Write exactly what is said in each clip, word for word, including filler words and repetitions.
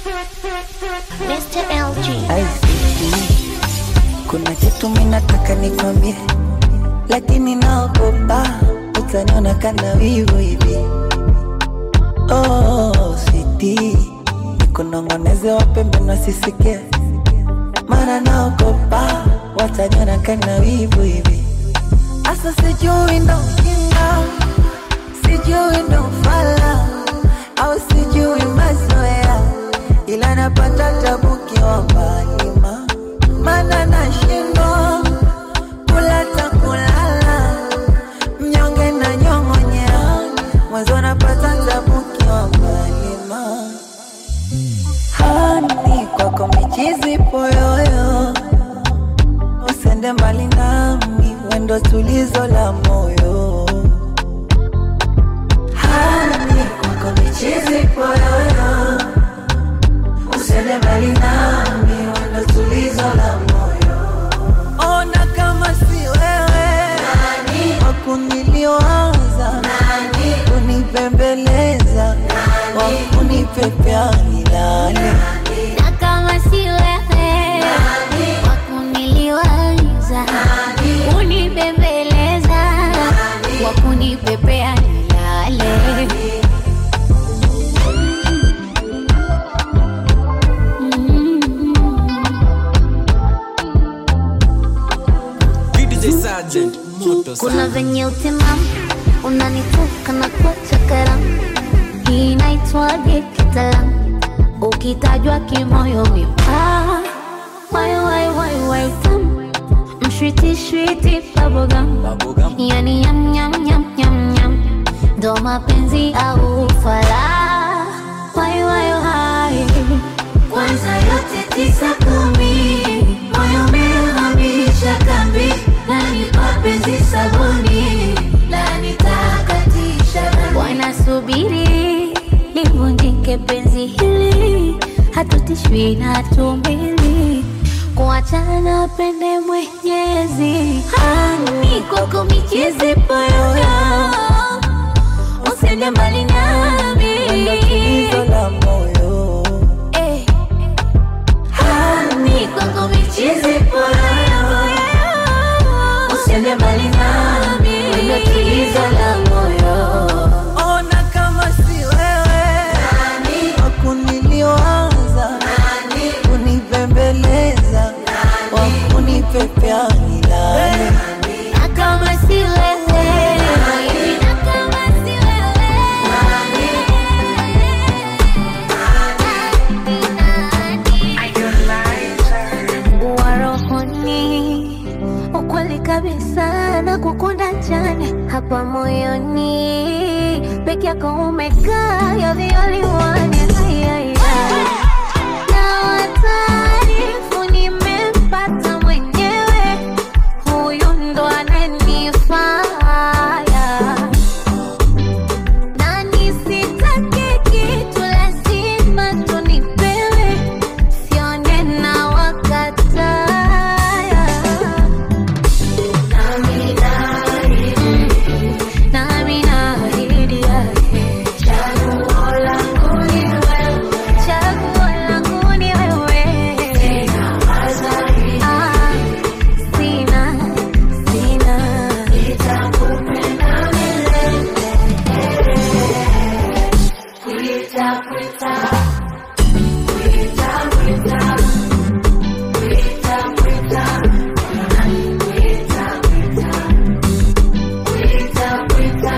mister L G. I see. Kuna kitu mimi nataka nikwambie, lakini naogopa utaniona kana wivu hivi. Oh, sweetie, nikunongoneze wapembe na sisikie, mara naogopa wataniona kana wivu hivi. Asa sijui ndo kinga, sijui ndo fala, au sijui mazoea, ila napata tabu kiwa mbali ma, mana nashindwa kula kulala, mnyonge na nyongonyea, mwanzo napata tabu kiwa mbali ma. Hani kwako michizi poyoyo, usende mbali nami, wendo tulizo la moyo. Hani kwako michizi poyoyo, usende mbali nami, wendo tulizo la moyo. Ona kama si wewe nani wakuniliwaza, nani kunipembeleza, wakunipepea nilale. Na kama si wewe wakuniliwaza, kunibembeleza, wakunipepea nilale. Kuna venye utimamu unanitoka na kuacha karamu, hii inaitwaje kitaalamu, ukitajwa kimoyo mipa. Wai wai wai wai tamu, mshwiti shwiti bubblegum, yani nyam nyam nyam nyam nyam, ndo mapenzi au ufala. Wai wai wai, kwanza yote tisa kumi, moyo umehamisha kambi, nani mapenzi sabuni, nani takatisha nani. Wanasubiri livunjike penzi hili, hatutishwi na tumbili, kuachana pende Mwenyezi. Hani kwako michizi poyoyo, usende mbali nami, wendo tulizo la moyo. eh. Hani kwako michizi poyoyo, usende mbali nami, wendo tulizo la moyo. Ona kama si wewe nani wakuniliwaza, nani kunipembeleza, wakunipepea nilale. Na kama si wewe, na kama si wewe, warohoni ukweli kabisa na kukunda jane, hapa moyoni peke yako umekaa, you're the only one. Ay, ay, ay. Na wataarifu nimempata mwenyewe, huyu ndo ananifaya, na nisitake kitu lazima tunipewe, sione na wakataya. Nami naahidi yake, chaguo langu ni wewe, chaguo langu ni wewe. Ah, sina, sina, nitakupenda milele. Kuita, kuita, kuita, kuita, kuita, kuita, kuita, kuita, kuita,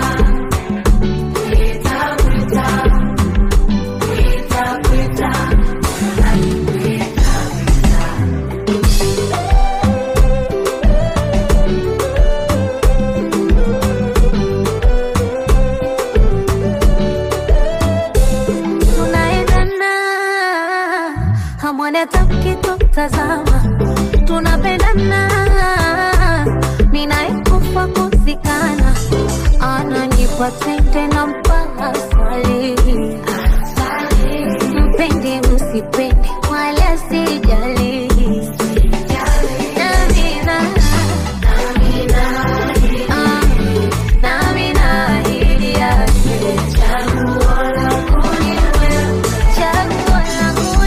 kuita, kuita, kuita. Tunaendana, hamwone tukitutazama, tunapendana, ninaikufa kuzikana, ananipa tende na mpaka swali, mpende msipende wala sijali. Namina, ah, namina ahidi yake, chaguo langu ni wewe, chaguo langu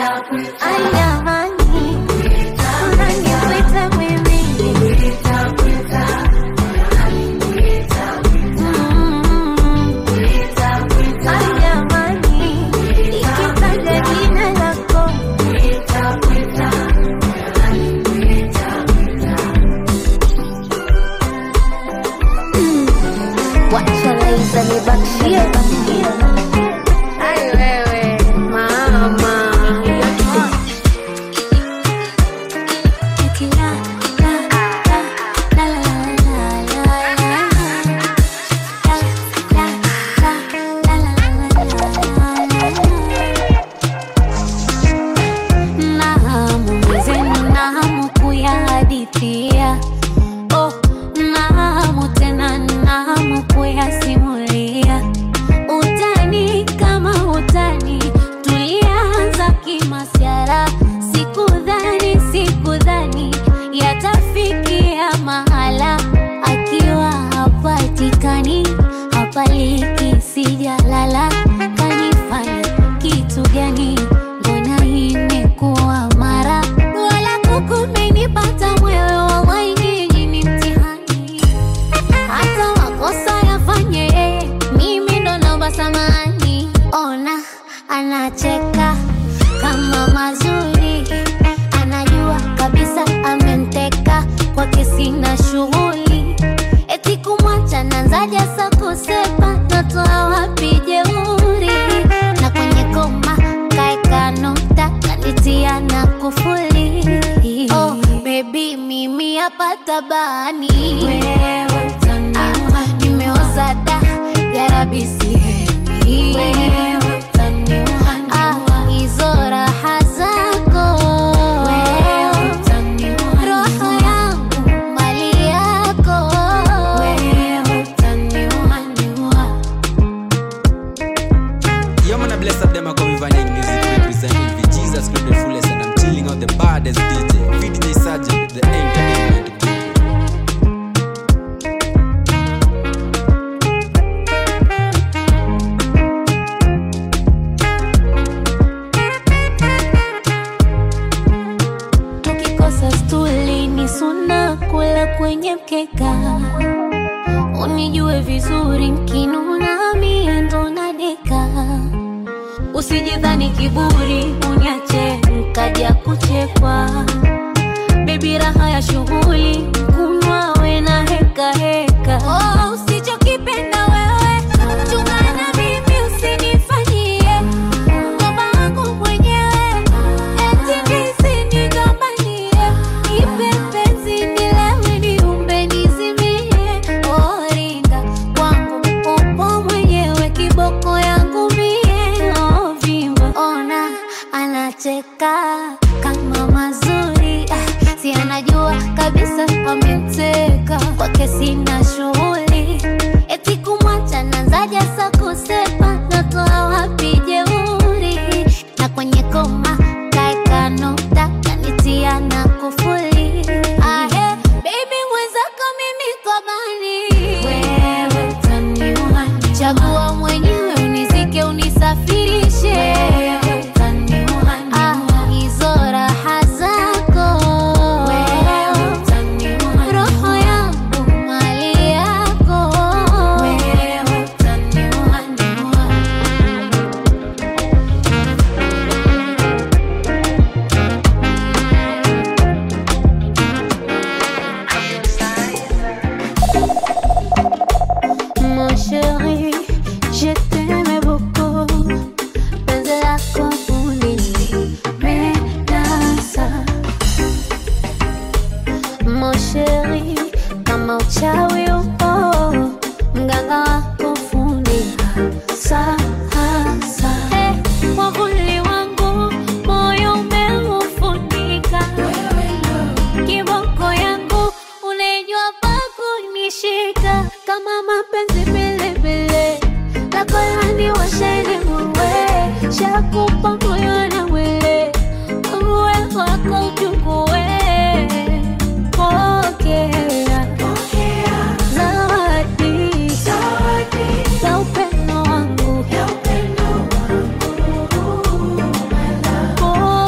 Oh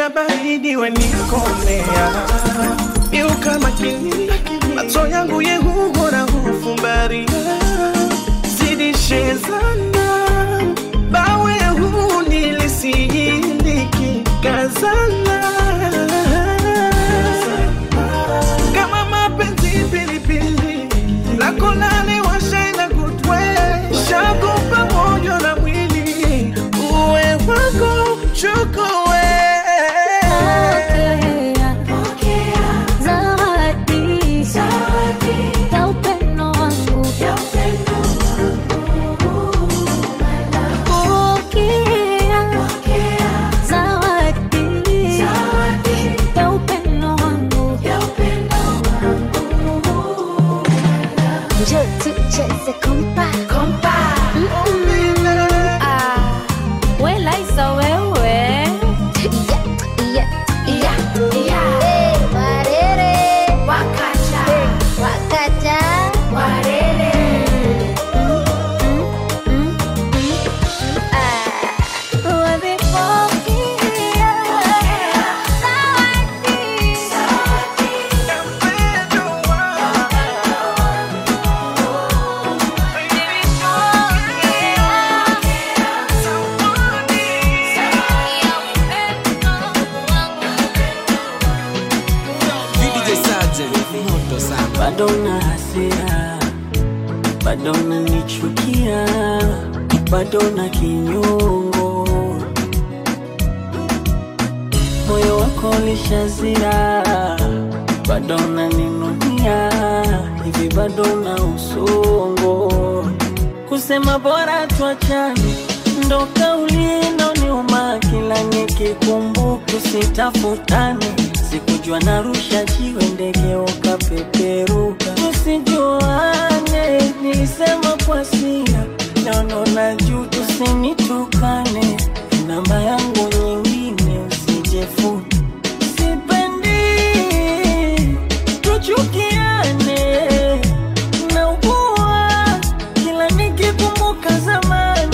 ya baridi wenikomea. Iuka makini, macho yangu ye hugora hufumbaria. Zidishe zana, bawe huu nilisihiliki kazana. Kama mapenzi pilipili, lako lale washa ina good way. Shakupa moyo na mwili, uwe wako chukue. Bado na hasira, bado na nichukia, bado na kinyongo. Moyo wako lishazira, bado na ninunia, hivi bado na usongo. Kusema bora tuachane, ndo kauli inaoniuma kila nikikumbuka. Usitafutane, sikujua narusha jiwe ndege ukapeperuka. Tusijuane, nilisema kwa sira, naono na juu tusinitukane. Namba yangu nyingine usijefute. Sipendi tuchukiane, naugua kila nikikumbuka zamani.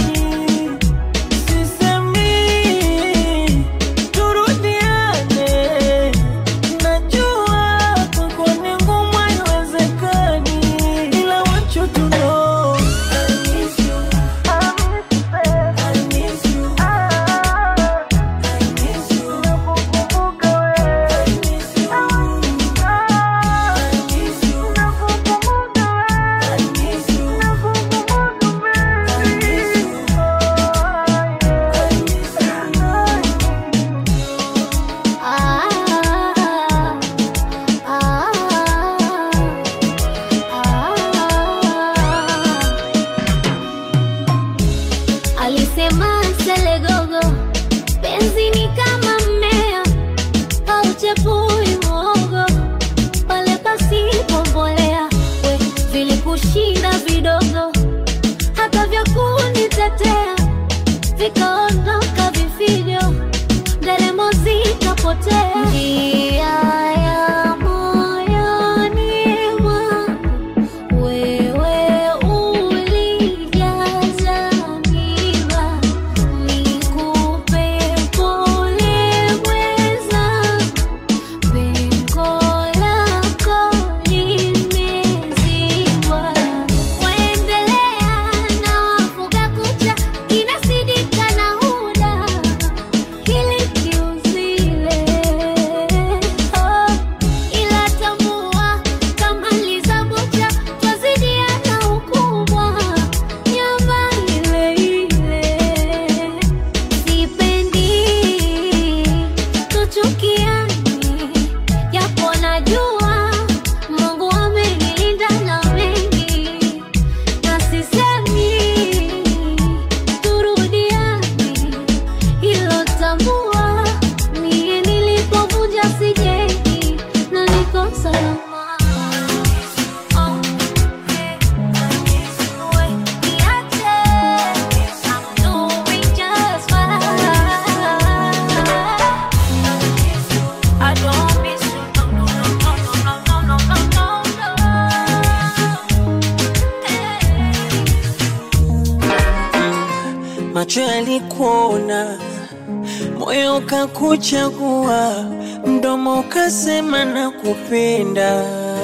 moyo kakuchagua, mdomo ukasema nakupenda.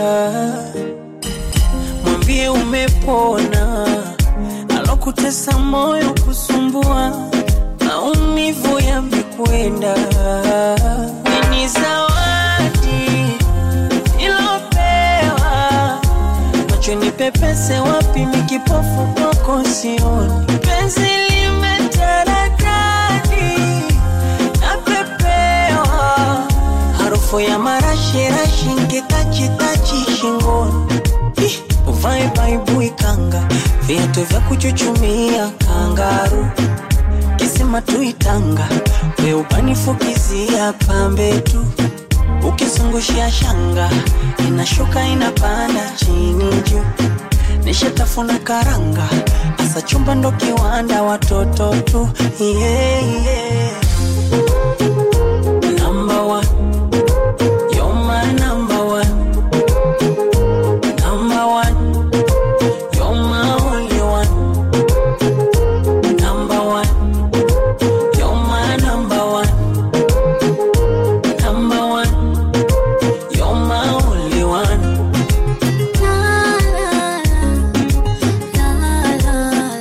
Mwambie umepona, alokutesa moyo kusumbua, maumivu yamekwenda. Ni zawadi ilopewa, macho ni pepese wapi mikipofu kwako sioni. Penzi limetaradadi na pepewa, harufu ya marashi rashi nkitachi tachi shingoni. Uvae baibui kanga, viatu vya kuchuchumia kangaru, kisima tuitanga, we ubanifukizia pambe tu. Ukizungushia shanga, inashuka inapanda chini juu. Nishatafuna karanga, asa chumba ndo kiwanda watoto tu. Yeah, yeah. Number one, you're my number one. Number one, you're my only one. Number one, you're my number one. Number one, you're my only one. La la la, la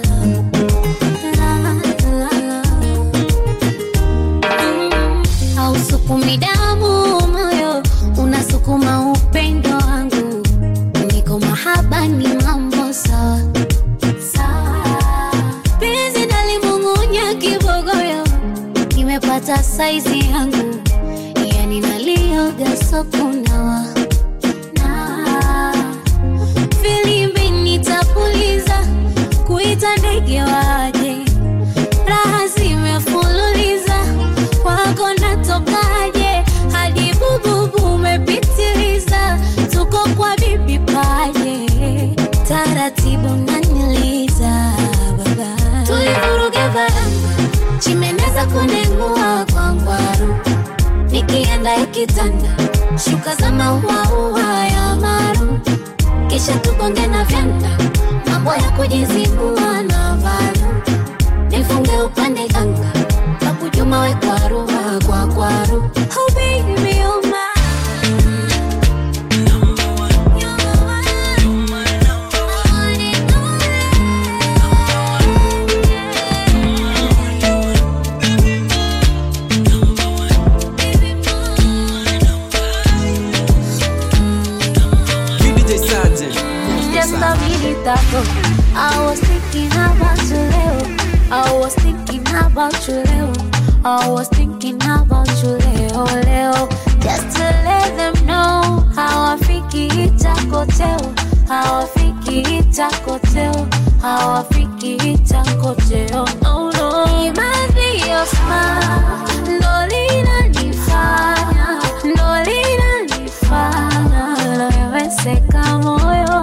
la la, la la. Hausukumi damu moyo, unasukuma upendo wangu. Niko mahaba ni mambo sawa sawa. Penzi nalimung'unya kibogoyo, nimepata saizi yangu. Yani nalioga sokunawa na filimbi nitapuliza, kuita ndege waje. Raha zimefululiza, wako natokaje. Hadi bububu umepitiliza, tuko kwa bibi paje. Taratibu naniliza baba, tulivuruge varanga, chimeneza kunengua kwa ngwaru. Nikienda ikitanda, shuka za maua ua ya maru. Kisha tukonge na vyanda, mambo ya kujizibua na valu. Nifunge upande ganga, kakujuma we kwaru wa kwa kwaru. Oh baby, oh my I was thinking about you, Leo. I was thinking about you, Leo. I was thinking about you, Leo, Leo. Just to let them know how I think it's a hotel. How I think it's a hotel. How I think it's a hotel. No, no. It must be your smile. Lolina nifanya. Lolina nifanya. Loewe seka moyo.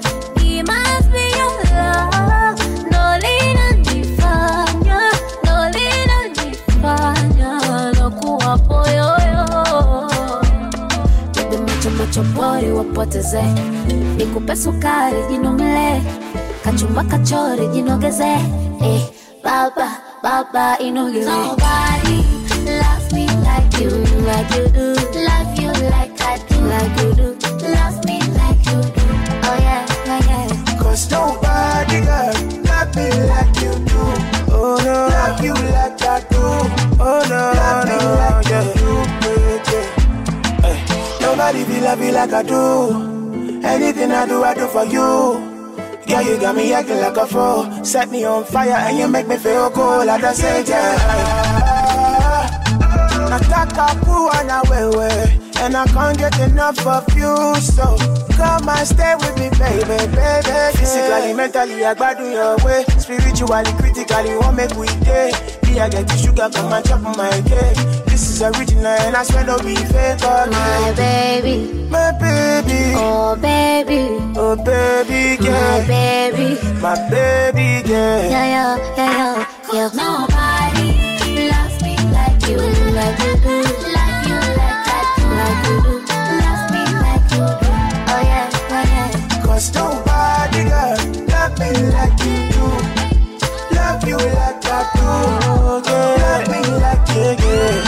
Chopori wapoteze, nikupe sukari jinomele, kachumba kachori jinogeze. Eh, baba, baba inogeze. Nobody loves me like you, like you do. Love you like I do, like you do. Love me like you do. Oh yeah, yeah, yeah. Cause nobody girl love me like you do. Oh no, love you like I do. Oh no, love me no, like yeah. you do, baby. Nobody feel love you like I do. Anything I do, I do for you. Girl, you got me acting like a fool. Set me on fire and you make me feel cool. Like I say, yeah. Nataka kuwa na wewe, and I can't get enough of you. So come and stay with me, baby, baby. Physically, mentally, I gotta do your way. Spiritually, critically, won't make we day. I get the sugar, come and chop my cake. This is original and I swear don't be fake. Okay. My baby, my baby, oh baby, oh baby, yeah. My baby, my baby, yeah. Yeah, yeah, yeah, yeah, yeah. Nobody loves me like you, like you do. Love you like I do, like you do. Love me like you do. Oh yeah, oh yeah. Cause nobody girl love me like you do. Love you like I do, yeah. Love me like you, yeah.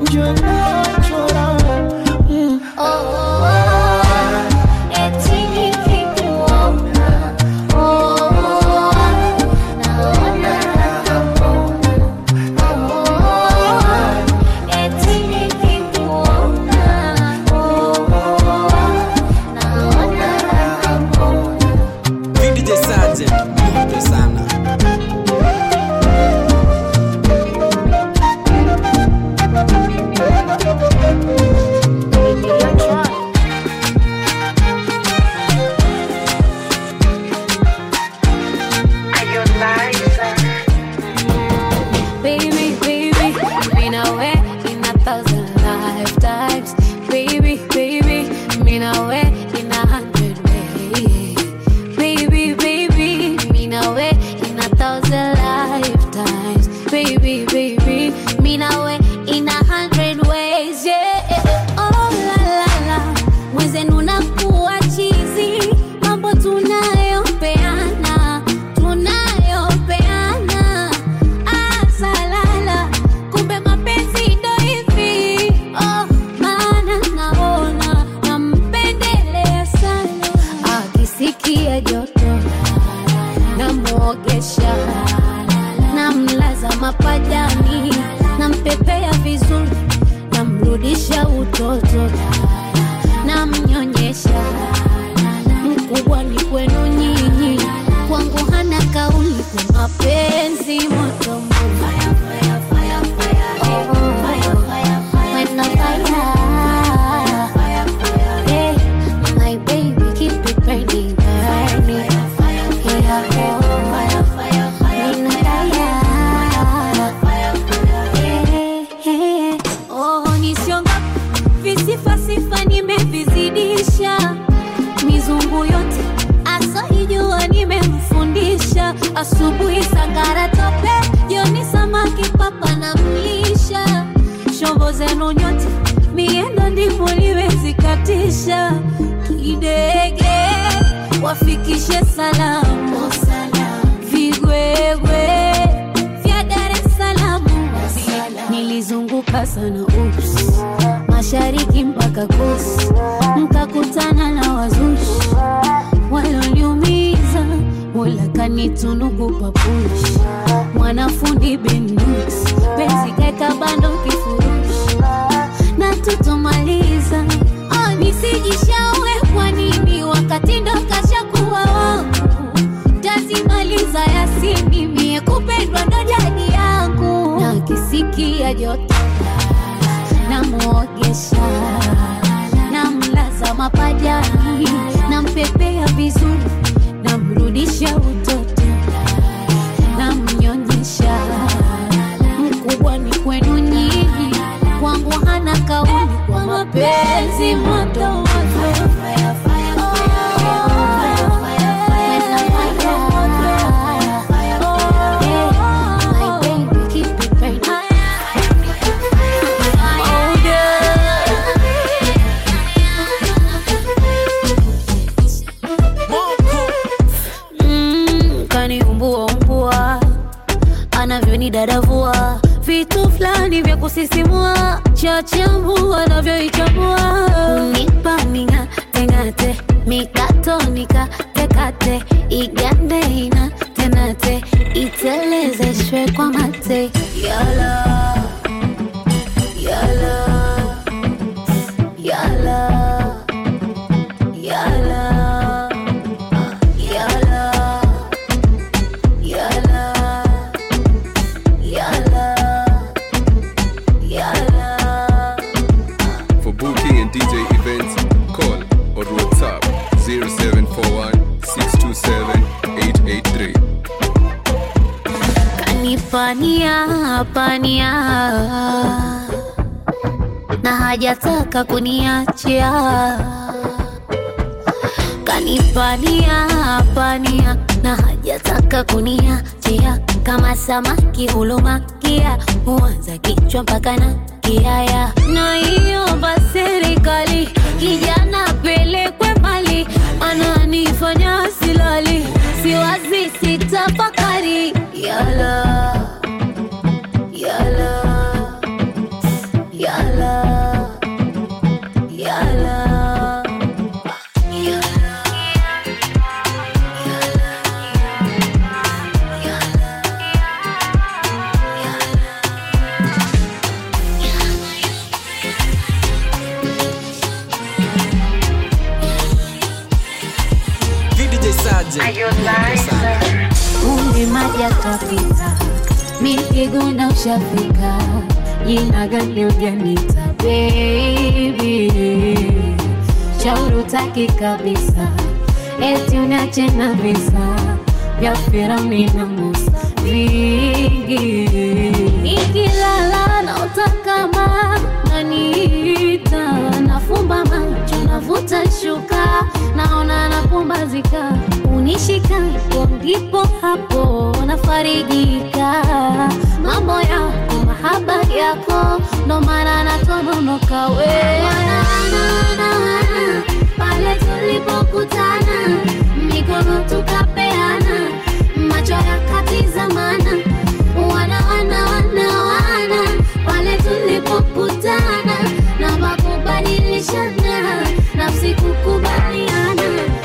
chora chora. Mm. Oh, oh, oh, eti nikikuona. Oh, oh, naona nakapona. Oh, eti nikikuona. Oh, naona nakapona. D J Sergeant, moto sana. Baby, baby, been away in a thousand lifetimes. Baby, baby, been away in a hundred ways. Baby, baby, been away in a thousand lifetimes. Baby, baby, been away in a hundred ways. Yeah, oh la la la, mwenzenu nakuwa chizi, mambo tunayopeana, tunayopeana. Asalala, kumbe mapenzi ndo hivi. Oh, maana naona nampendelea sana. Akisikia joto namuogesha, namlaza mapajani, nampepea vizuri, namrudisha utoto, namnyonyesha. Mkubwa ni kwenu nyinyi, kwangu hana kauli, kwa mapenzi moto moto. Fire, fire, fire, fire, oh, fire, fire, fire, when I fire, fire, fire, yeah, my baby keep it burning, burning, yeah, oh, fire, fire, fire, when I fire, yeah, yeah, oh, nisionga visifa sifa nimevizidisha, mizungu yote asoijua nimemfundisha. Asubuhi sangara tope, jioni samaki papa na mlisha. Shombo zenu nyote miendo ndipo liwezi katisha. Kidege wafikishe salamu, vigwegwe vya Dar es Salaam. Nilizunguka sana ups, mashariki mpaka kusi, mkakutana na wazushi walioniumiza. Mola kanitunuku papushi, mwanafundi Benux, penzi kaeka bando kifurushi, na tutomaliza. Oh, nisijishaue kwa nini wakati ndo kashakuwa wangu. Tazimaliza Yasini, mie kupendwa ndo jadi yangu. Na kisikia joto namuogesha, namlaza mapajani, nampepea vizuri, namrudisha utoto, namnyonyesha. Mkubwa ni kwenu nyinyi, kwangu hana kauli, kwa mapenzi moto moto. Anavyonidadavua vitu fulani vya kusisimua, chachambua anavyoichambua. Unipa ning'ate ng'ate, mikato nikate kate, igande ina tenate, itelezeshwe kwa mate. Yala, yala, yala, yala. D J events, call or WhatsApp zero seven four one six two seven eight eight three. Kanipania pania na hajataka kuniachia. Kanipania pania na hajataka kuniachia. Kama samaki hulumakia, huanza kichwa mpaka na kiaya. Na hiyo basi serikali, kijana pelekwe mbali, ananifanya silali, siwazi sitafakari. Yala, yala, Yala, yala, V D J Sergeant. Umbi maji yatapita, mikiguna ushafika, jina gani ujanita baby, shauri utaki kabisa, eti unache na visa vya Firauni na Musa vingi. Nikilala na utakama naniita, nafumba macho navuta shuka, naona napumbazika, unishika ndipo hapo nafarijika. Mambo yako mahaba yako ndo maana natononoka we. Wana wana wana pale tulipokutana, mikono tukapeana, macho yakatizamana. Wana wana wana wana pale tulipokutana, na makubadilishana, nafsi kukubaliana.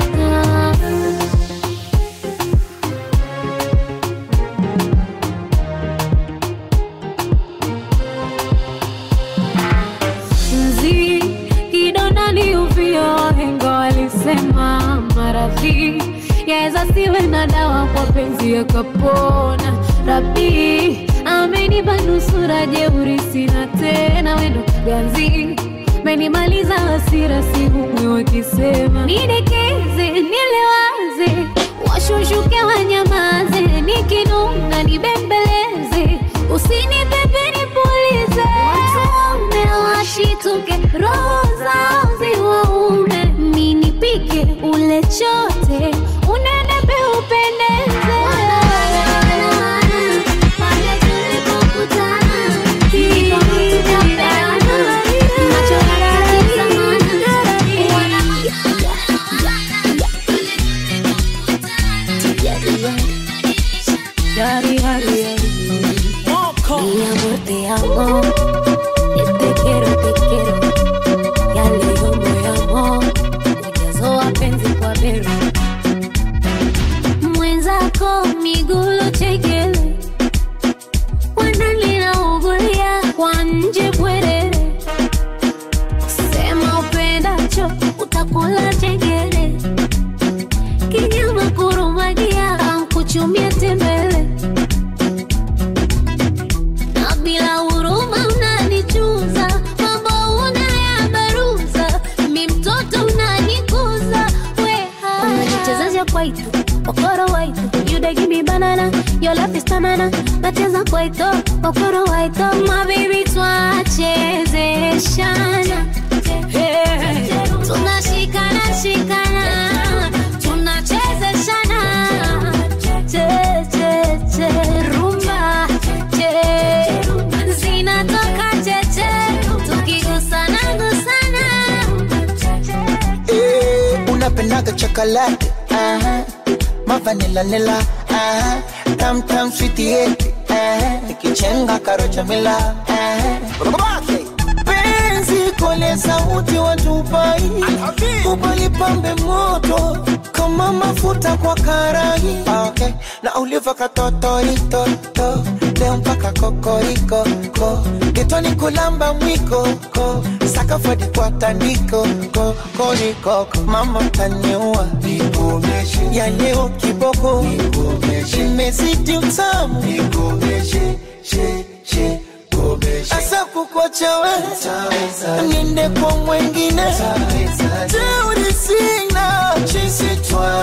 Nzi kidonda ni uvio, wahenga walisema maradhi yaeza siwe na dawa, kwa penzi yakapona. Rabi amenipa nusura, jeuri sina tena, wendo ganzi menimaliza hasira, sihumwi wakisema nidekeze nilewaze, washushuke wanyamaze, nikinuna nibembeleze, usinipepe nipulize, watume washituke, roho zao ziwaume, minipike ule chote, unenepe upendeze. Pale tulipokutana, mikono tukapeana, macho yakatizamana. Yari yari yari, mi amor te amo, te quiero te quiero, ya leo moyo ujazo wapenzi kwa bero. Mwenzako migulu chekele, wanalina ugulia kwa nje bwerere, sema upendacho utakula chekele, kinyama kurumagia kuchumia tembele, na bila huruma unanichuza, mambo unayabaruza, mi mtoto unanikuza weha. Unajichezesha kwaito, okoro waito, you dey give me banana, your love is stamina. Nacheza kwaito, okoro waito, my baby twachezeshana, hey. Tunashikana shikana, tunachezeshana, che che che rumba, che zinatoka che che, tukigusana gusana. Eh, unapendaga chocolate, aha, ma vanilla nila, aha, tam tam sweetie, aha, ikichenga karocha mila, aha. Penzi kole sauti watupai, kubali pambe moto kama mafuta kwa karai, okay. Na uliva katotorito to, leo mpaka kokoriko ko, getoni kulamba mwiko ko, sakafadi kwa tandiko ko, koriko ko. Mama taniua nikomeshe, ya leo kiboko nikomeshe, imezidi utamu nikomeshe, she she asa kukuacha we, niende kwa mwengine, teuri sina, chisi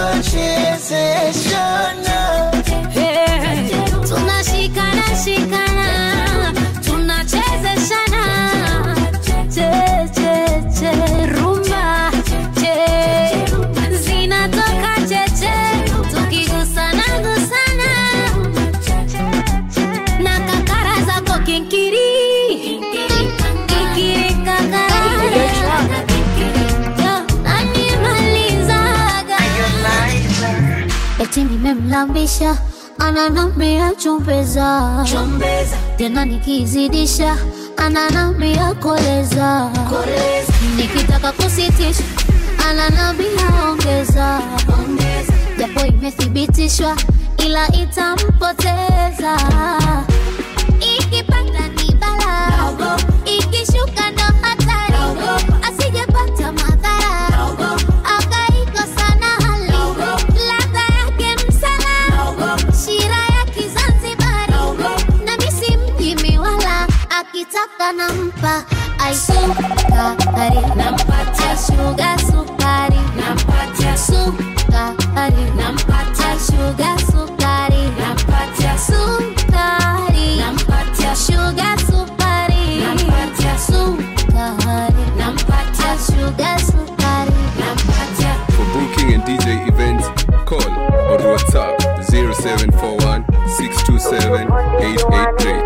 twachezeshana, hey. Tunashikana shikana, tunachezeshana, che che che rumba, che zinatoka che che, tukigusana gusana, na kakara zako kinkiri, kinkiri kakara, animalizaga, eti nimemlambisha, ananambia chumbeza, chumbeza, tena nikizidisha ananambia koleza, koleza. Nikitaka kusitisha ananambia ongeza, ongeza. Japo imethibitishwa ila itampoteza. Ikipanda ni bala, ikishuka ndo hatari, asijepata madhara, akaikosa na hali. Ladha yake msala, shira ya Kizanzibari, na misi mjimi wala, akitaka nampa aisukari, nampatia sugar sukari, nampatia sukari, nampatia sugar sukari, nampatia sukari, nampatia sugar sukari, nampatia sukari, nampatia sugar sukari, nampatia. For booking and D J events, call or WhatsApp zero seven four one six two seven eight eight three.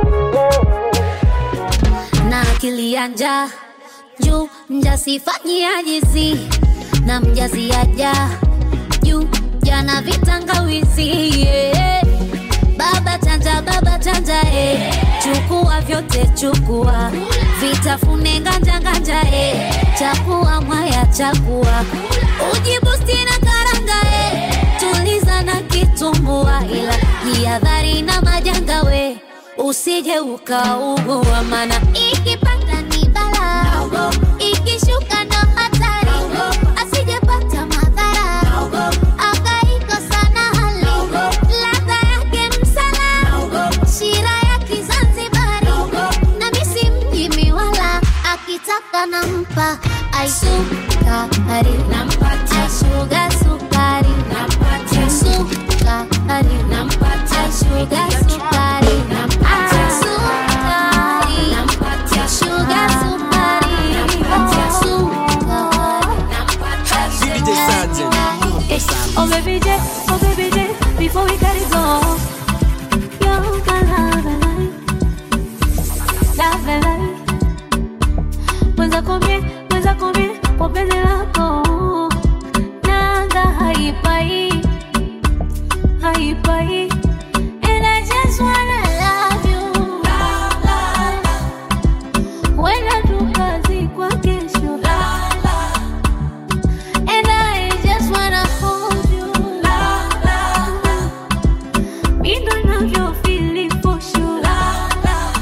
Na akili ya njaa juu mjasifanyi ajizi, na mjazi aja juu jana vitangawizi, yeah. Baba chanja, baba chanja, eh. Chukua vyote chukua, vitafune nganja nganja, eh. Chakua mwaya chakua, ujibusti na karanga, eh. Tuliza na kitumbua, ila jihadhari na majanga, we usije ukaugua, mana ikipanda ni bala, ikishuka ndo hatari, asijepata madhara, akaikosa na hali. Ladha yake msala, shira ya Kizanzibari, na misi mjimi wala, akitaka nampa aisukari, nampatia sugar sukari, nampatia sukari, nampatia sugar sukari, nampatia sukari, nampatia sugar sukari, nampatia sukari, nampatia D J Sergeant. Oh baby J, oh baby J, before we gotta go, you can have a life, love a life. Mwenza kumie, mwenza kumie, kwa penzi lako nanga haipai, haipai. And I just wanna love you, la, la, la. Wenda tukazi kwa kesho, la, la. And I just wanna hold you, la, la, la. Me don't know your feeling for sure, la, la.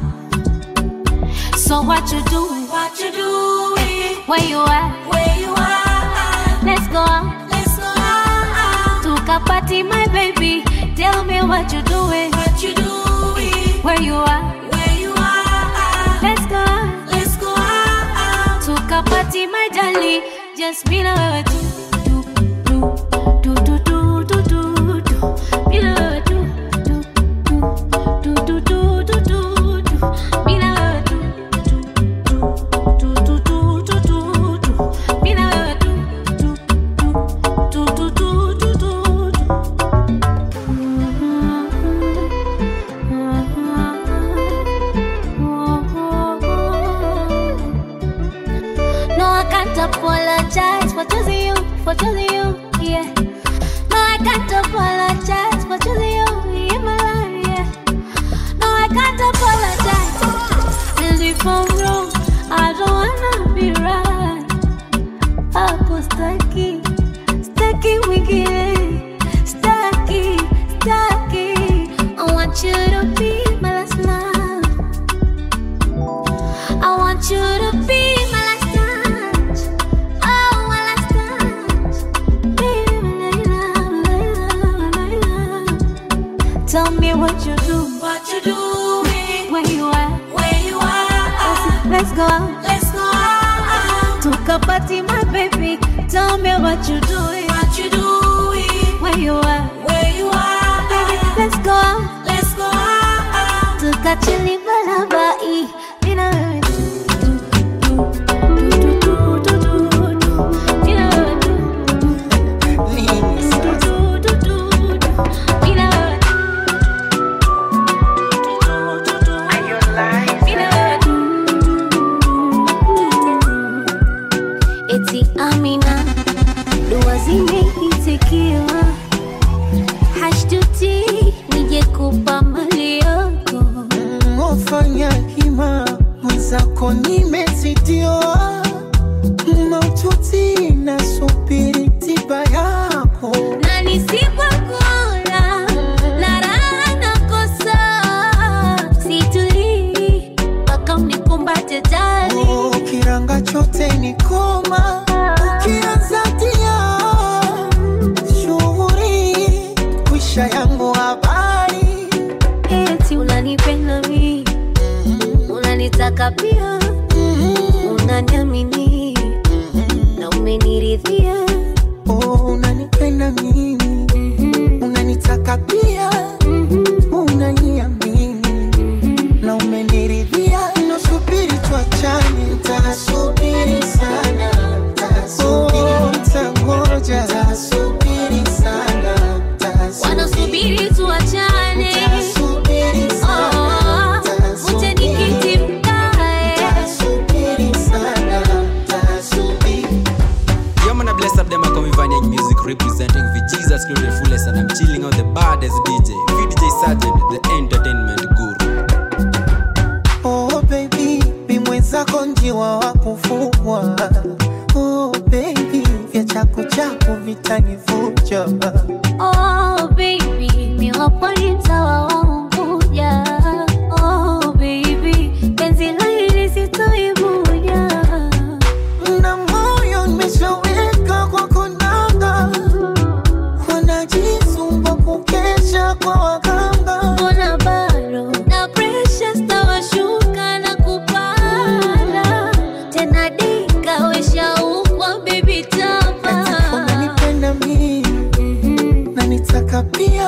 So what you doing? What you doing? Where you at? Where you at? Let's go out. Let's go out. Tuka party, my baby. Tell me what you doing? What you doing? Where you at? Where you at? Let's go out. Let's go out. Tuka party, my darling. Just be like do do do do do do do. Be like do do do do do do do do. Be like do do do do do do do. Be like do do do do do do do do. No, I can't apologize for choosing you, for choosing you, yeah. No, I can't apologize for choosing you in my life, yeah. No, I can't apologize. And if I'm wrong, I don't wanna be right. Hapo staki, staki wingine, staki, staki. I want you to be my last love. I want you to be my last touch. Oh, my last touch. Baby, my love, my love, my love. Tell me what you do. What you doing? Where you at? Where you at? Let's go out. Let's go out. Tuka party, my baby. Tell me what you doing. What you doing? Where you at? Where you at? Baby, let's go out. Let's go out. Tuka chili balabai. You know. Eti Amina, dua zimeitikiwa, hashtuti nije kupa mali yako. nimezitiwa maututi na subiri tiba yako. Na nisipokula la raha nakosa, situli mpaka unikumbate jali. Oh, kiranga chote ni koma, ukianza tia shughuri kwisha yangu habari. Eti unanipenda mi, unanitaka pia, unaniamini na umeniridhia. Oh, unanipenda mimi, unanitaka pia, unaniamini na umeniridhia. Nasubiri tuachane, nitasubiri sana, nitangoja, nitasubiri sana. Wanasubiri tuachane, nitasubiri sana, uje nikiti mkae. nitasubiri sana, nitasubiri. Yo man, I bless up them. I come Vanya music representing V Jesus Christ the fullest, and I'm chilling on the baddest D J, V D J Sergeant, the entertainment guru. Oh baby, bimwezako njiwa wa kufugwa. Oh baby, vya chaku chaku vitanifuja. Oh baby, mi wapwani mtawa wanguja. Oh baby, penzi la hili sitoibuja. Na moyo nimeshaweka kwa konanga, wanajisumba kukesha kwa waganga. Mbona bado na pressure stawashuka na kupanda, tena dika wesha ukwa baby tapa. Unanipenda mimi, unanitaka pia,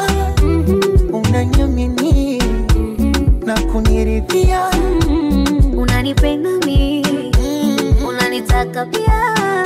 unaniamini na kuniridhia. Unanipenda mi, unanitaka pia,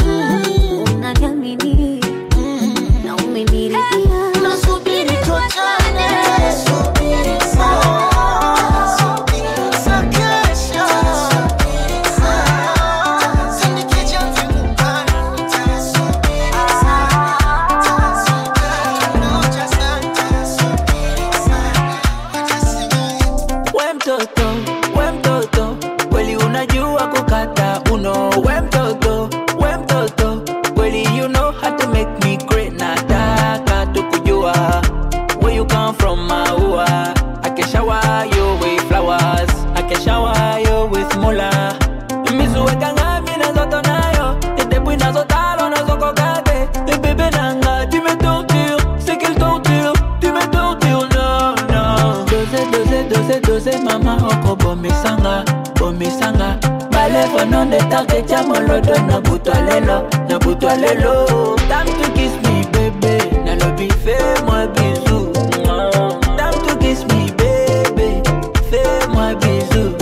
unaniamini na umeniridhia. Nasubiri tuachane, Subiri sana, subiri sana, kesha, subiri sana. Sinikija vimukani, nitasubiri sana, nitasubiri moja sana, nitasubiri sana, nitasubiri. We mtoto, we mtoto, kweli unajua kukata uno. We mtoto, we mtoto, kweli you know how to make me great. Nataka tukujua where you come from, maua. I can shower you with flowers, I can shower you with mula. Mizuweka ngami na zoto nayo, itebu inazo talo na zoko kate. E bebe nanga, tu me tortures, c'est quelle torture, tu me tortures, no, no. Dose, dose, dose, dose, mama oko bomisanga, bomisanga. Balevo non de take chamolodo na butwalelo, na butwalelo. Time to kiss me, baby, na lobi fais-moi bisou. Time to kiss me, baby, fais-moi bisou.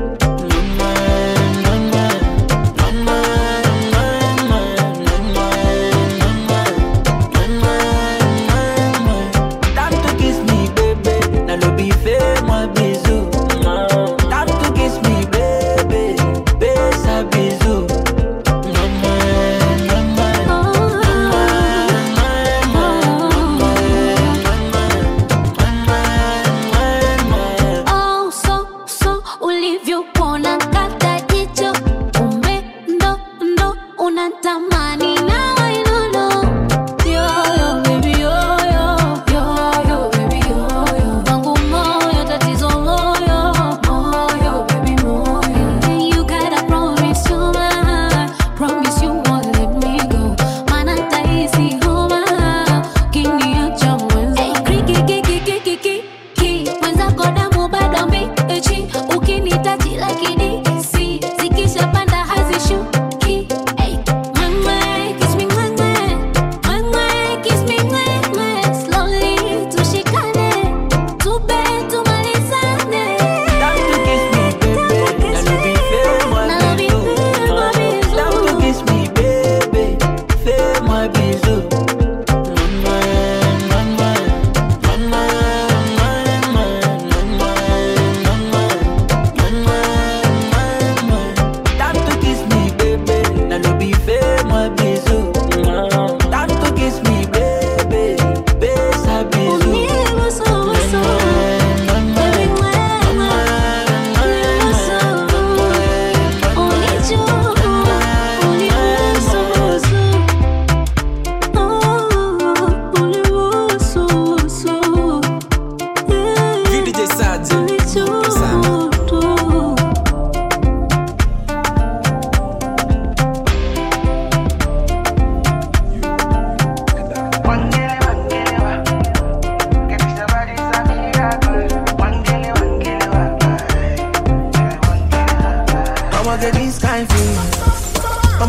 Time to kiss me, baby, na lobi fais-moi bisou. Time to kiss me, baby, besa bisou.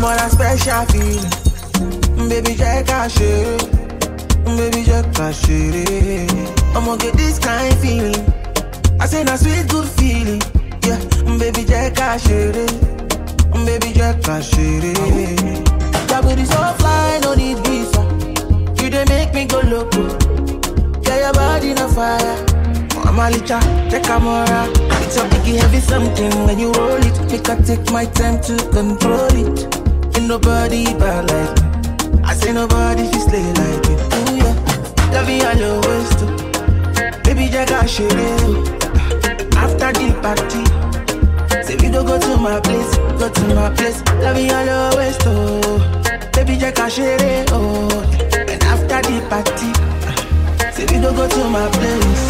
on a special feeling. Baby, check out shit. Baby, check out shit. I'm gonna get this kind of feeling. I say a sweet good feeling. Yeah, baby, check out shit. Baby, check out shit. That booty so fly, no need visa. You dey make me go loco. Yeah, your body on fire. I'm a licha, check a mora. It's a biggie heavy something when you roll it. Make I take my time to control it. Ain't nobody bad like me. I say nobody fi slay like you. Ooh yeah, love you all your ways too. Baby, check out shit. After the party, say we don't go to my place, go to my place. Love you all your ways too. Baby, check out shit. Oh, and after the party, say we don't go to my place.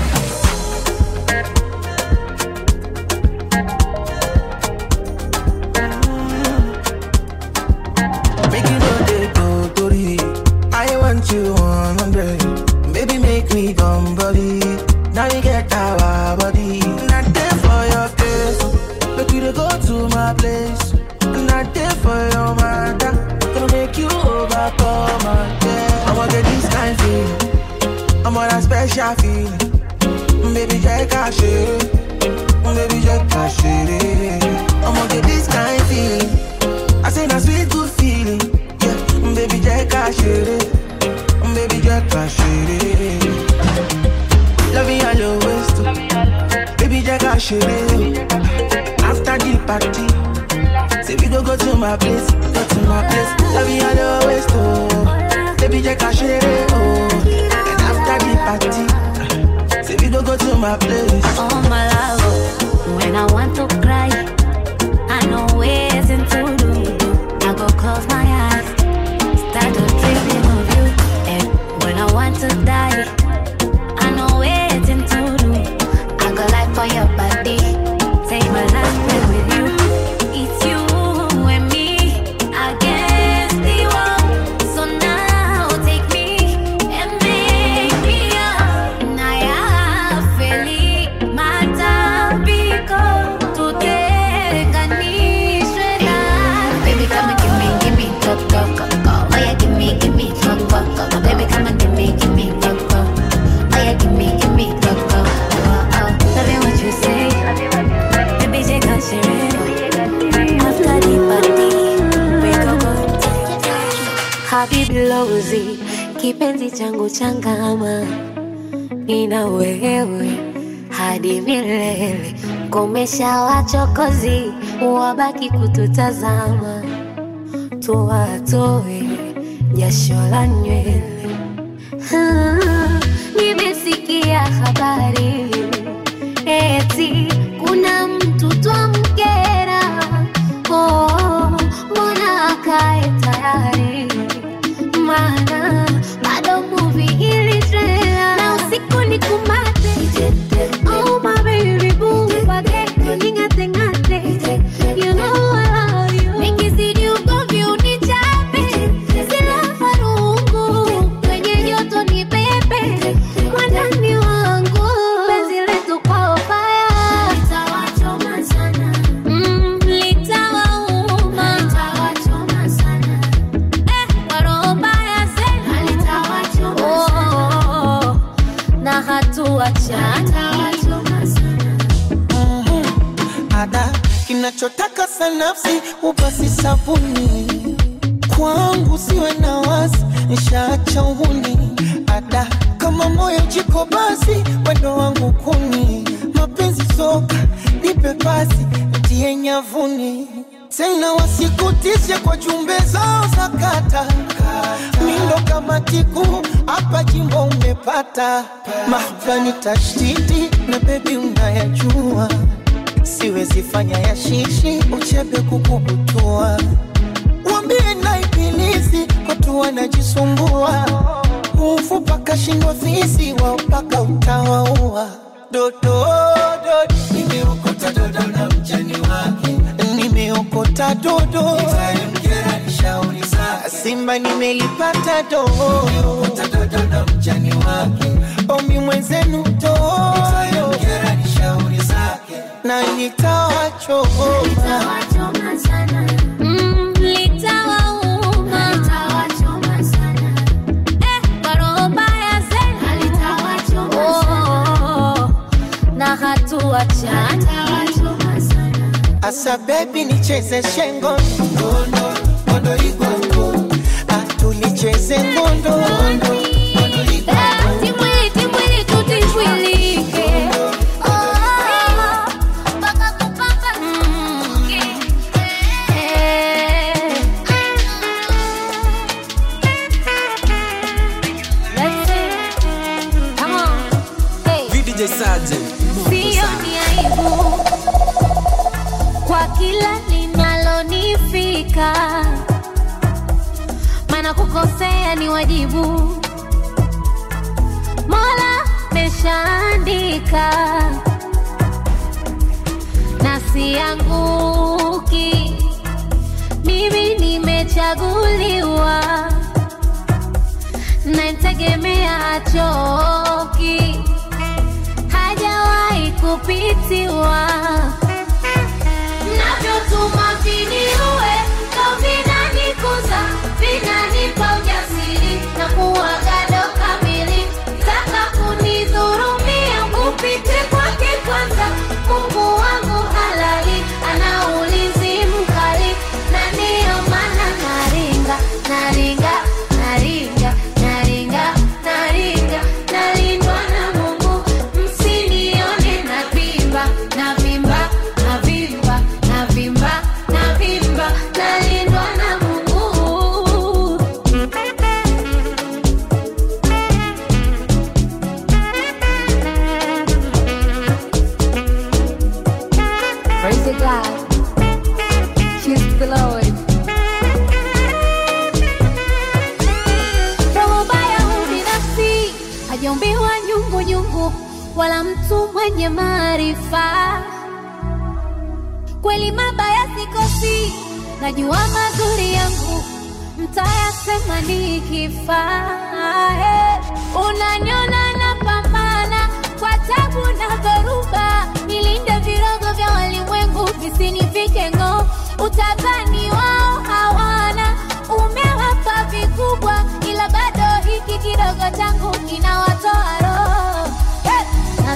You one hundred, baby, make me come body. Now you get our body. Not there for your case, but we go to my place. Not there for your mother, gonna make you overcome again. I'ma get this kind of feeling, I'm on a special feeling. Baby, check out shit, baby, check out shit. I'ma get this kind of feeling. I say that sweet good feeling, yeah. Baby, check out shit. Baby, just cash it. Love you all your ways too. Baby, just cash it. After the party, say we don't go to my place, go to my place. Love you all your ways too. Baby, just cash it. Oh, and after the party, say we don't go to my place. Oh my love, when I want to cry, I know ways to do. I go close my eyes, start to dreaming of you. When I want to die, I know waiting to do. I go life for your body, take my life with you. It's you and me against the world. So now take me and make me up. Naya feli matabiko tutenganishwe na. Baby, come and give me, give me, go, go, go, go. Oh yeah, give me, give me, go, go, go. Baby, come and give me, give me, go, go. Oh yeah, give me, give me, go, go. Oh, oh. Loving what you say. Baby, take a share. After the party, we go go. Habibi Lozi, kipenzi changu changama. Nina wewe hadi milele. Komesha wachokozi, wabaki kututazama. Tuwatoe jasho la nywele. Nimesikia habari eti kuna mtu twamkera. Oh, mbona akae tayari? Maana bado movie ili trailer. Na usiku ni kumate. Oh my baby boo, pake ningate ngate. You know I love you. Nikizidi ugomvi unichape. Sila farungu, kwenye joto ni pepe. Mwandani wangu, penzi letu kwa fire. Litawachoma sana. Mm, litawauma. Litawachoma sana. Eh, kwa roho mbaya sana. Litawachoma sana. Oh, na hatuachana. Litawachoma sana. Ada, kinachotaka sanafsi upasi sabuni. Kwangu siwe na wasi, nishaacha uhuni. Ada, kama moyo jiko basi, wendo wangu kuni. Mapenzi soka, nipe pasi, nitie nyavuni. Tena wasikutishe kwa jumbe zao za kata. Mindo kama tiku, hapa jimbo umepata. Mahbani tashtiti, na baby unayajua. Siwezi fanya ya shishi, uchebe kukubutua. Wambie na ibilisi, watu wanajisumbua. Ufu paka shindo fisi, wao paka utawaua. Dodo, dodo, nimeokota dodo na mjani wake. Nimeokota dodo, itamkera nishauri zake. Simba nimelipata dodo, nimeokota dodo na mjani wake. Omi mwenzenu dodo, itamkera nishauri zake. Na nitawachoma. Litawachoma sana. Mm, baby nicheze shengo ngondo ngondo igwango atulicheze ngondo ngondo ngondo igwango timwili timwili tutimwilike oh baka kupamba mke let's see come on hey V D J Sergeant sio ni aibu kwa kila linalonifika, maana kukosea ni wajibu, Mola meshaandika na sianguki, mimi nimechaguliwa na nitegemea achoki, hajawahi kupitiwa. Navyotuma viniue, ndo vinanikuza, vinanipa ujasiri na kuwa gado kamili. Taka kunidhurumia, upite kwake kwanza. Mungu wangu halali, ana ulinzi mkali, na ndiyo maana naringa, naringa, naringa, naringa, naringa, nalindwa na Mungu. Msinione navimba, navimba, navimba, navimba, navimba, nalindwa na Mungu. Praise the God. Cheers to the Lord. Roho baya ubinafsi, hajaumbiwa nyungu nyungu, wala mtu mwenye maarifa. Kweli mabaya sikosi, najua mazuri yangu mtayasema nikifa. Unaniona napambana kwa tabu na dhoruba, nilinde virogo vya walimwengu visinifike ngo. Utadhani wao hawana, umewapa vikubwa, ila bado hiki kidogo changu kinawatoa roho. Hey!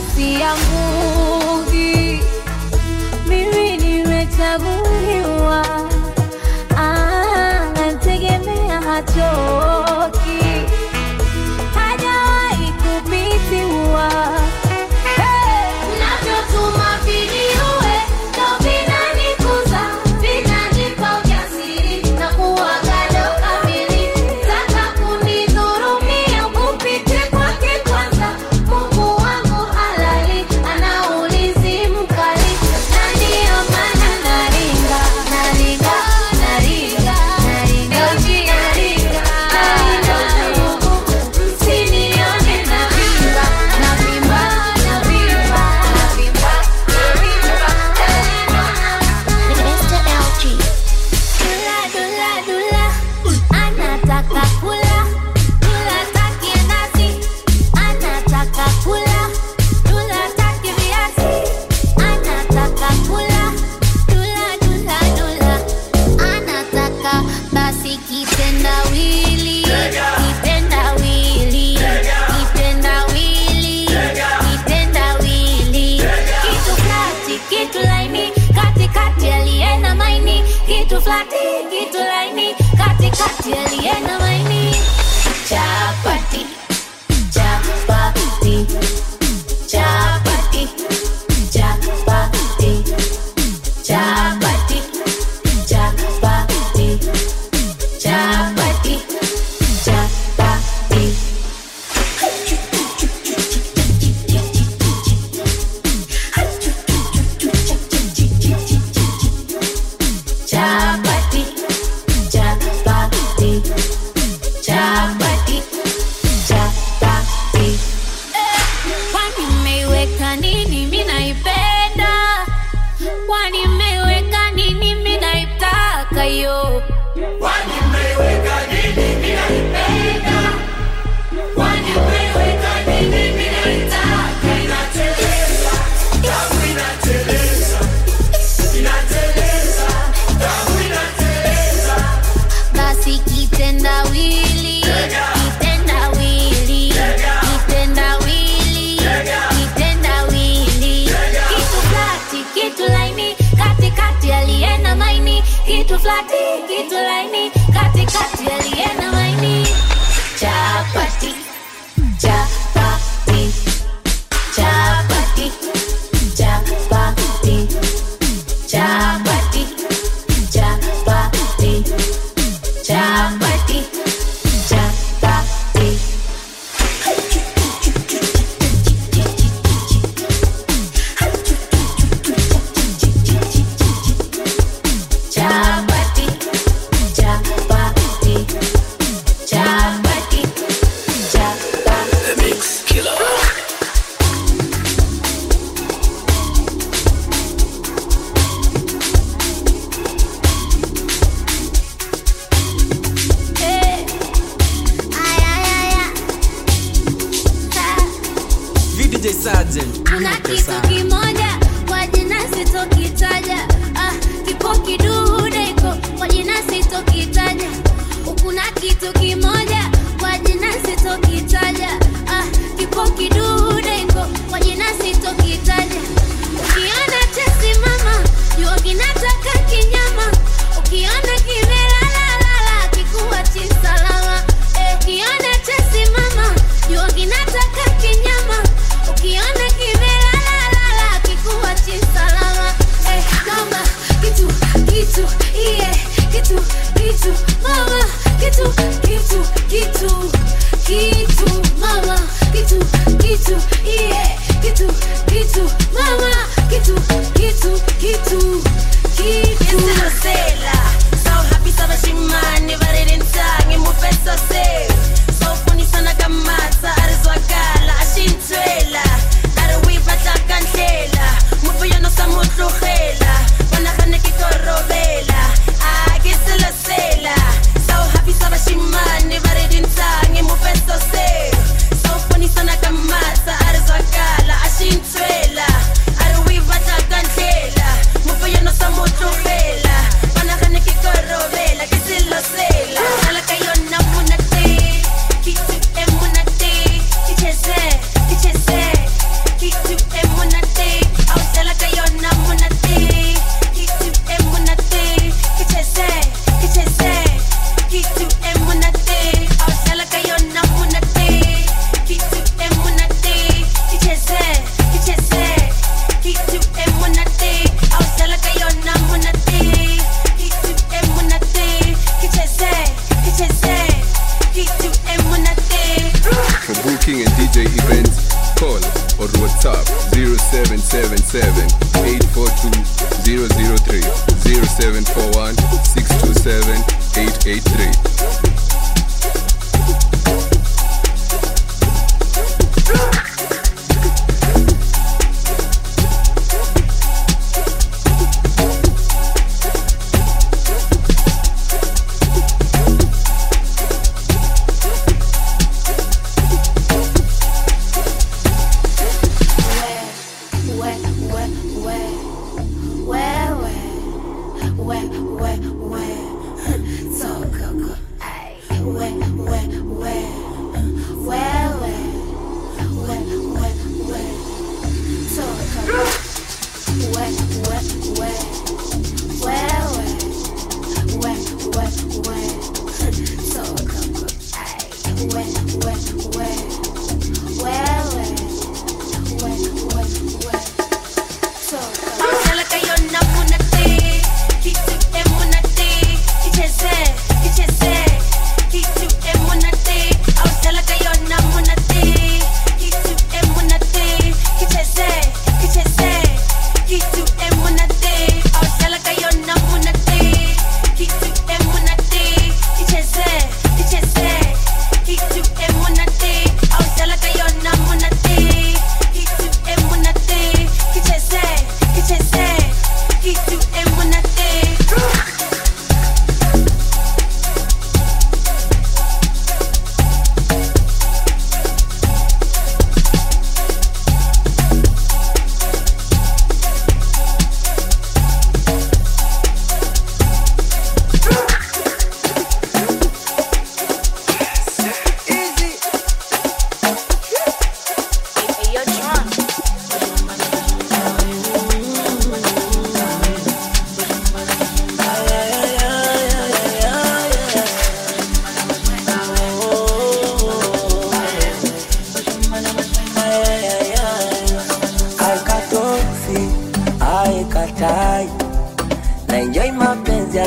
Nasianguki, mimi nimechaguliwa, ah, nategemea hachoki, hajawahi kupitiwa. Hey! Navyotuma viniue, ndo vinanikuza, vinanipa ujasiri na kuwa gado kamili. Taka kunidhurumia, upite kwake kwanza. Mungu wangu halali, ana ulinzi mkali, na ndiyo maana naringa, naringa, naringa, naringa, naringa, naringa na Mungu. Msinione navimba, navimba, navimba, navimba, navimba, nalindwa na Mungu. mister L G. Dula, dula, dula, anataka kula, dula taki nazi, anataka kula, dula taki viazi, anataka kula, dula, dula, dula, anataka basi kitendawili, kitendawili, kitendawili, kitendawili, kitu flati, kitu laini, katikati aliena maini, kitu flati, kitu laini, katikati aliena maini. Chapati, chapati, chapati, chapati, chapati, chapati, chapati, chapati. Chapati, chapati, chapati, chapati. Kwani mmeiweka nini mimi naipenda? Kwani mmeiweka nini mimi naitaka yo? Kwani mmeiweka nini mimi naipenda? Kwani mmeiweka nini mimi naitaka? Inateleza, damu inateleza, inateleza, damu inateleza. Basi kitendawili, kitendawili, kitendawili, kitendawili, kitu flati, kitu laini, katikati aliye kitu flati, kitu laini, kati kati aliena maini. Chapati, chapati, chapati, chapati, chapati, chapati, chapati, chapati. Kuna kitu kimoja kwa jina sitokitaja, ah, kipo kidude iko kwa jina sitokitaja. Kuna kitu kimoja kwa jina sitokitaja, ah, kipo kidude iko kwa jina sitokitaja. Ukiona chesi mama, jua kinataka kinyama. Ukiona kimelala lala, kikuwa chisalama. Eh, ukiona chesi mama, jua kinataka kinyama. Ukiona kimelala lala, kikuwa chisalama. Eh, mama, kitu, kitu, iye, kitu, kitu, mama, kitu, kitu, kitu, kitu, mama, kitu, kitu, iye, kitu, kitu, mama, kitu, kitu, kitu, kitu. Sela, so happy sa bashimane barerentsang imufesa se. So funny sana kamata arizwakala ashintwela. Arawi batla kansela, mubuyono sa mutlogela. Banagane ke korobela, ah ke sela sela. So happy sa bashimane barerentsang imufesa se. So funny sana kamata arizwakala ashintwela. Arawi batla kansela, mubuyono sa mutlogela. Banagane ke korobela, ke sela sela. Ala kayo na munate, kitu emunate, kicheze, kicheze, kitu emunate. Au sela kayo na munate, kitu emunate, kicheze, kicheze, kitu emunate. Au sela kayo na munate, kitu emunate, kicheze, kicheze, kitu emunate. Au sela kayo na munate, kitu emunate, kicheze, kicheze, kitu emunate. For booking and D J events, call or WhatsApp zero seven seven seven, eight four two, zero zero three, zero seven four one, six two seven, eight eight three. So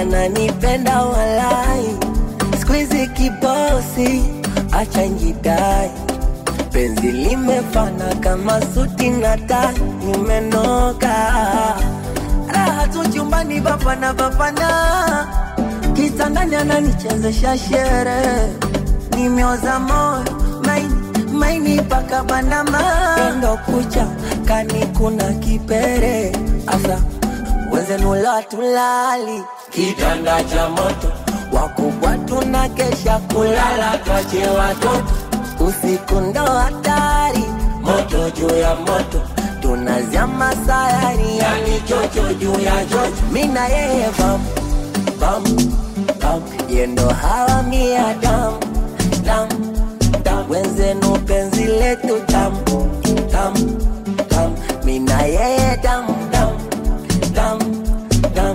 ananipenda walai, squeeze kibosi, acha njidai. Penzi limefana kama suti na tai, nimenoka. Raha tu chumbani bapana bapana, kitandani ananichezesha shere. Nimeoza moyo, maini, maini paka bandama. Endo kucha, kani kuna kipere. Asa, wenze nula tulali, kitanda cha moto. Wakubwa tunakesha kulala tuache watoto. Usiku ndo hatari, moto juu ya moto. Tunazama sayari, yani chocho juu ya chocho. Mina yeye bam, bam, bam. Yendo hawa mia dam, dam, dam. Wenzenu penzi letu tam, tam, tam. Mina yeye dam, dam, dam, dam.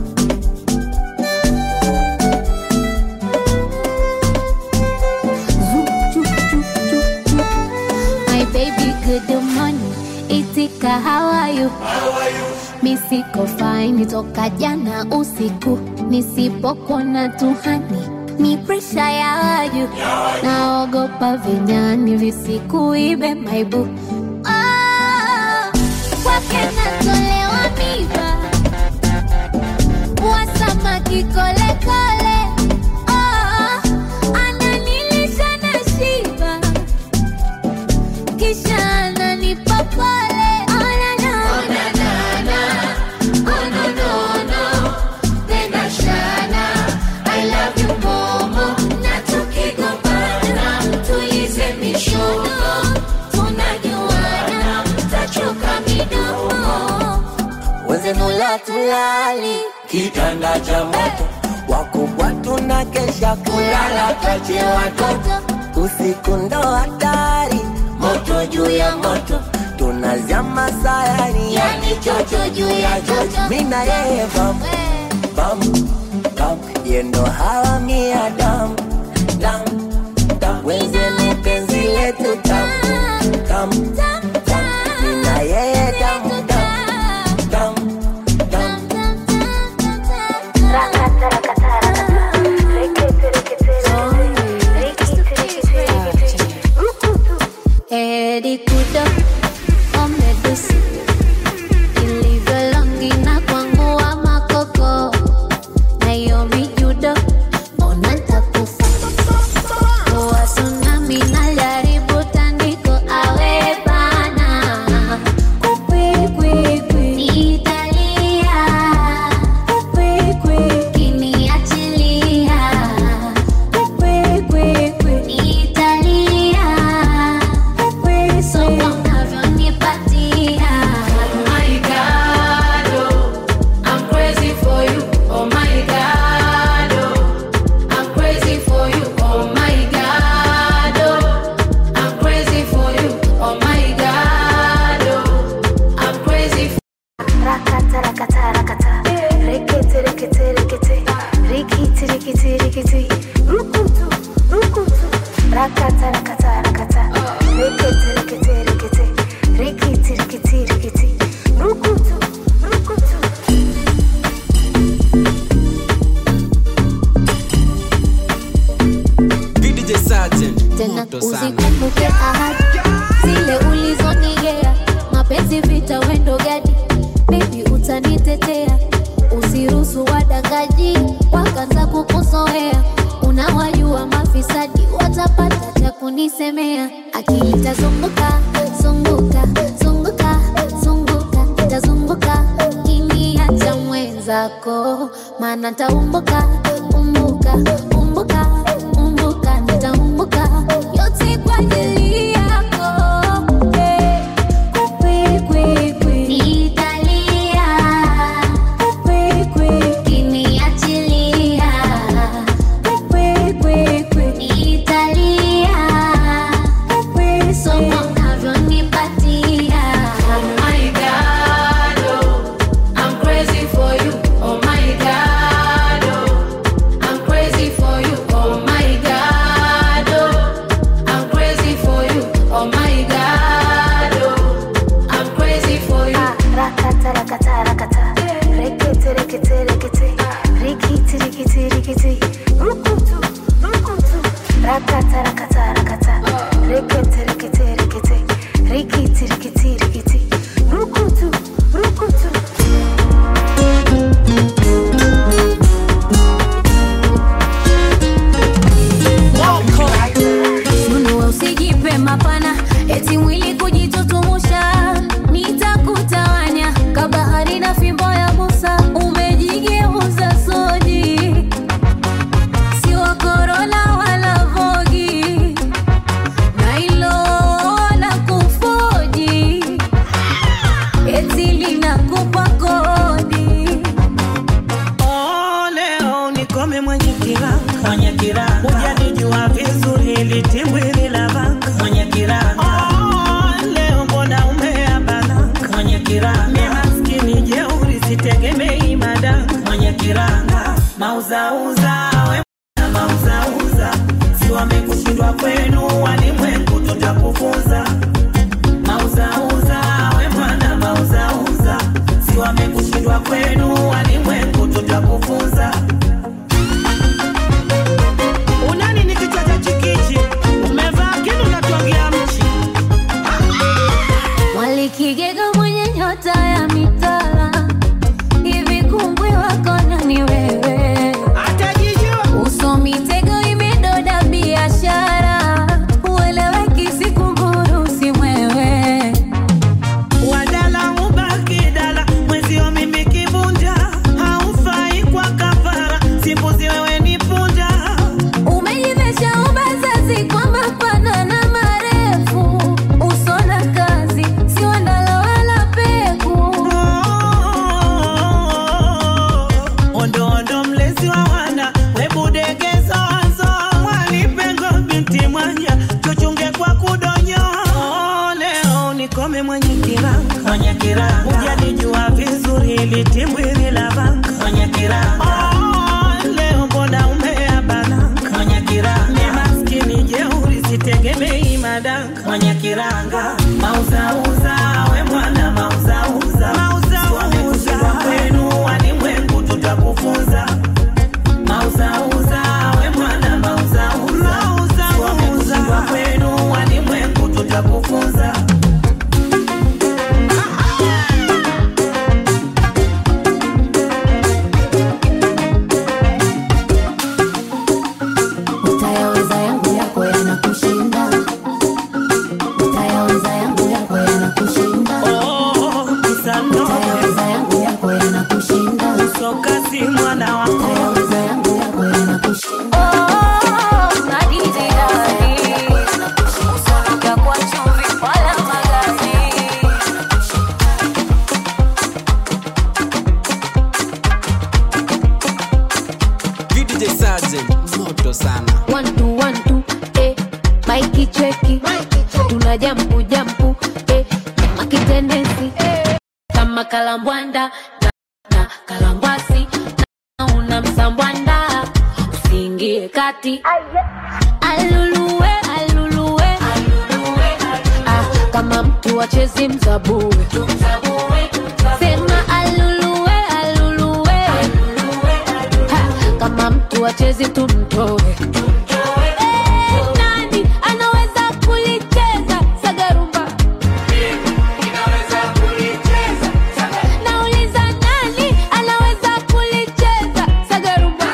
Good morning, Itika, how are you? How are you? Misiko fine, toka jana usiku. Nisipokona tuhani, ni pressure ya waju. Naogopa vinyani, visiku ibe maibu. Oh, kwake natolewa miba, wasamaki kole kole. Oh, ananilisha na shiba, kisha pale, oh na na, oh na na na, oh no no no, nenda shana, I love you momo, na tukigombana, tulize mishono, tunajuana, tachoka midomo. Wenze nula tulali, kitanda cha moto. Wakubwa tunakesha kulala tuache watoto. Usiku ndo hatari, moto juu ya moto. Tunazama sayari, yani chocho juu ya chocho. Mina yeye bam, bam, bam. Yendo hawa mia dam, dam, dam. Wenzenu penzi letu tam, tam, tam. Mina yeye dam, dam, dam, dam. Rakata, rakata, rakata. Rekete, rekete, rekete. Rekete, rekete. Edi kudo, omedusi. Ilivyo longi na kwangu wa makoko. Nayomi judo, onanta kufa. Kwa tsunami na jaribu tandiko awe bana. Kukwi, kwi, kwi, Italia. Kukwi, kwi, kini achilia. Kukwi, kwi, kwi, Italia. Kukwi, so unavyo nipatia. My God, oh, I'm crazy for you. Oh my God, oh, I'm crazy for you. Oh my God, oh, I'm crazy for you. Oh my God, oh, I'm crazy for Rakata, rakata, rakata. Rekete, rekete, rekete. Rikiti, rikiti, rikiti. Rukutu, rukutu. Rakata, rakata, rakata. Rekete, rekete, rekete. Rikiti, rikiti, rikiti. Rukutu, rukutu. V D J Sergeant, Tena moto sana. usikumbuke ahadi zile ulizonigea. Mapenzi vita wendo gadi, baby utanitetea. Usiruhusu wadangaji wakaanza kukusoea. Unawajua mafisadi watapata cha kunisemea. Akili itazunguka, zunguka, zunguka, zunguka, itazunguka. Kiniacha mwenzako, maana taumbuka, umbuka, umbuka, umbuka, nitaumbuka. Yote kwa ajili yako. Hey. Kukwi, kwi, kwi, Italia. Kukwi, kwi, kiniachilia. Kukwi, kwi, kwi, Italia. Kukwi, so unavyonipatia. Oh my God, oh, I'm crazy for you. Oh my God, oh, I'm crazy for you. Oh rikiti rikiti rukutu rukutu rakata rakata rakata rikiti rikiti rikiti rikiti rikiti rikiti rukutu rukutu. Sunu usijipe mapana eti mwili kujitutumusha nitakutawanya kabahari na fimbo ya Musa umejigeuza soji si wa corona wala vogi na ilo la kufoji eti linakupa kodi. Oh, leo nikome mwenye kiranga mwenye kiranga ujanijua vizuri ili timbwili la vanga mwenye kiranga. Oh, leo mbona umeabalanga mwenye kiranga mi maskini jeuri sitegemei madanga mwenye kiranga. Mauzauza we na mauzauza si wamekushindwa kwenu walimwengu tutakufunza. Mauzauza we mwana mauzauza si wamekushindwa kwenu walimwengu tutakufunza. Unani nikichacha chikichi umevaa kinu natuangia mchi Walikigega mwenye nyota ya mitala hivi kumbwi wako nani wewe atajijua uso mitego imedoda biashara ueleweki sikunguru si mwewe wadala ubaki dala mwezio mimi kibunja haufai kwa kafara simbuzi wewe ni punja. umejivesha ubazazi kwa mapana na marefu uso na kazi si wandala wala peku. Ondo ondo mlezi wa wana webudegezo wazo walipengo binti mwanya tuchunge kwa kudonyo. Oh, leo nikome mwenye kiranga mwenye kiranga ujanijua vizuri ili timbwili la vanga mwenye kiranga. Oh, leo mbona umeabalanga mwenye kiranga mi maskini jeuri sitegemei madanga mwenye kiranga. Mauzauza we mwana mauzauza mauzauza kwenu walimwengu tutakufunza. Mauzauza we mwana mauzauza mauzauza kwenu walimwengu tutakufunza. Utayaweza yangu yako yanakushinda utayaweza yangu yako yanakushinda Oh, kisano utayaweza yangu yako yanakushinda soka si mwana wako utayaweza yangu yako yanakushinda. Oh, na D J Dali usonoka kwa chumvi wala magazi. V D J Sergeant moto sana. One two one two eh Mikey cheki tuna jampu jampu eh kama kitendensi eh kama kalambwanda na, na kalambwasi na una msambwanda usiingie kati aluluwe aluluwe ah kama mtu wachezi mzabue sema aluluwe aluluwe ha kama mtu wachezi tumtoe. Eh, nani anaweza kulicheza sagarumba? Nauliza nani anaweza kulicheza sagarumba?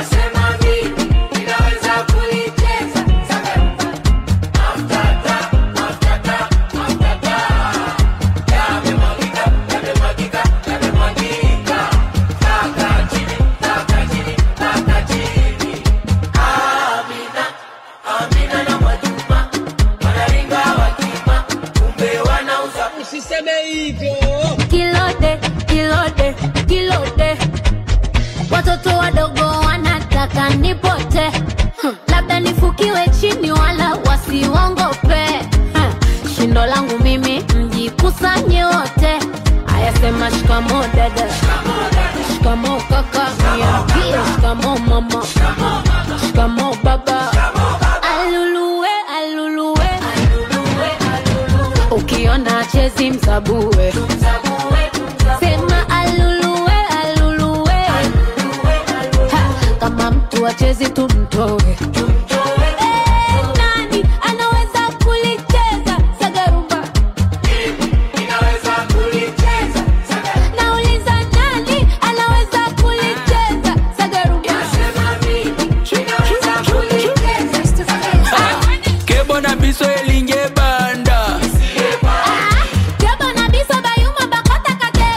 Kilode, kilode, kilode. Watoto wadogo wanataka nipote. Hmm. Labda nifukiwe chini wala wasiongope. Hmm. Shindo langu mimi mjikusanye wote. Aya sema shikamo dada, shikamo kaka, niambie shikamo mama, shikamo baba. Aluluwe, aluluwe, ukiona chezi msabue. Sema aluluwe, aluluwe, ha, kama mtu achezi tumtoe. Eh, nani anaweza kulicheza sagarumba? Inaweza kulicheza sagarumba. Nauliza nani anaweza kulicheza sagarumba? Nasema mimi inaweza kulicheza sagarumba. Kebo na biso elinge banda. Kebo na biso bayuma bakota kate.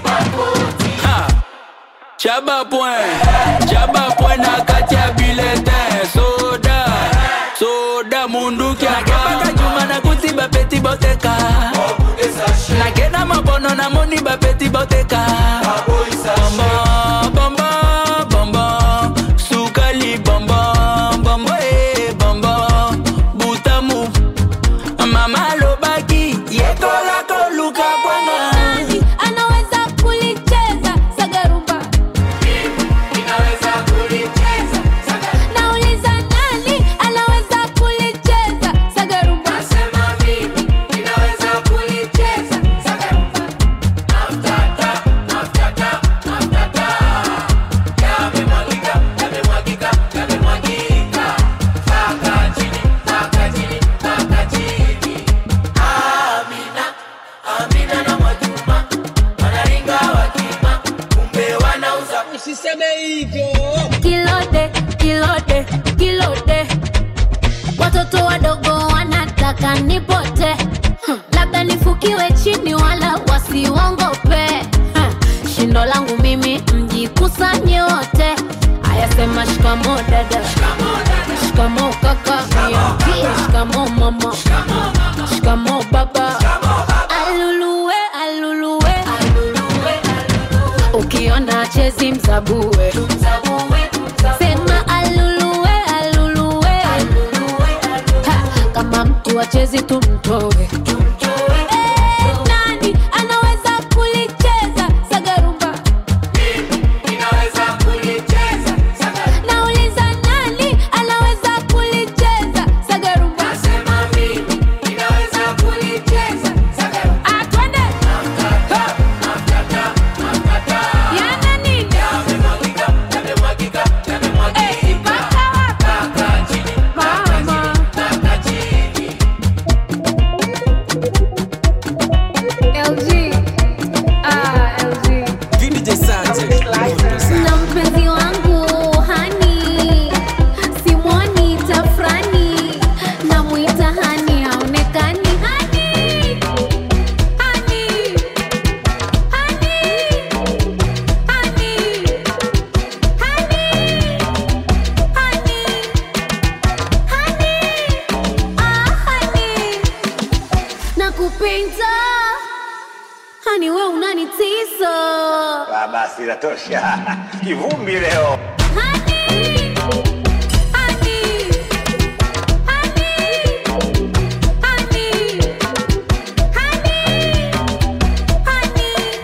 Chaba point, chaba point na katia bulletin. Soda, soda mundu kia keba juma na kuti ba peti boteka. Na kena mabono na moni ba peti boteka. Bamba, bamba, bamba, sukali bamba, bamba eh bamba, butamu. Mama lobaki, yekola koluka bwana. Nani anaweza kulicheza sagarumba? Inaweza kulicheza sagarumba. Nauliza nani anaweza kulicheza sagarumba? Nasema mimi inaweza kulicheza sagarumba. Naftata, naftata, naftata. Yamemwagika, yamemwagika, yamemwagika. Paka chini, paka chini, paka chini. Amina, Amina na Mwajuma wanaringa wakima, kumbe wanauza. Usiseme hivyo. Kilode, kilode, kilode. Watoto wadogo wanataka nipote. Hmm, labda nifukiwe chini wala wasiwongope. Hmm, shindo langu mimi mjikusanye wote. Aya sema shikamo dada, shikamo kaka, pia shikamo mama, shikamo baba. Aluluwe, aluluwe, ukiona chezi mzabue. Sema aluluwe, aluluwe, ha, kama mtu achezi tumtoe. Eh, nani anaweza kulicheza sagarumba? Inaweza kulicheza sagarumba. Nauliza nani anaweza kulicheza sagarumba? Nasema mimi inaweza kulicheza sagarumba. Ah, twende. Naftata, naftata, naftata. Yana nini? Yamemwagika, yamemwagika, yamemwagika. Eh, mpaka wapi? Paka chini, paka chini, Mama. paka chini. L G. Ah, L G. V D J Sergeant. Na mpenzi wangu hani, simwoni tafrani, namuita hani haonekani. Hani, hani, hani, hani, hani, hani, hani, ah, hani. Nakupenda hani, we unanitisa. Basi inatosha. Kivumbi leo. Honey, honey, honey, honey, honey, honey,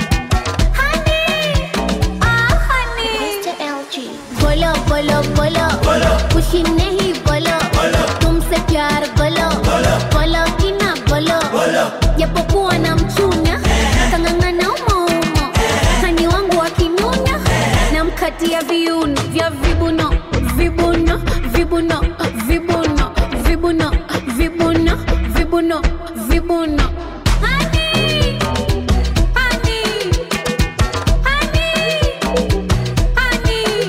honey, ah honey. Mister L G. Bolo, bolo, bolo, खुशी नहीं बोलो, तुमसे प्यार बोलो, बोलो कि ना बोलो, japokuwa na mchunya, kang'ang'ana umo umo, hani wangu wakinunya, namkatia viuno vya vibuno, vibuno, vibuno, vibuno, vibuno, vibuno, vibuno, vibuno. Honey, honey, honey, honey,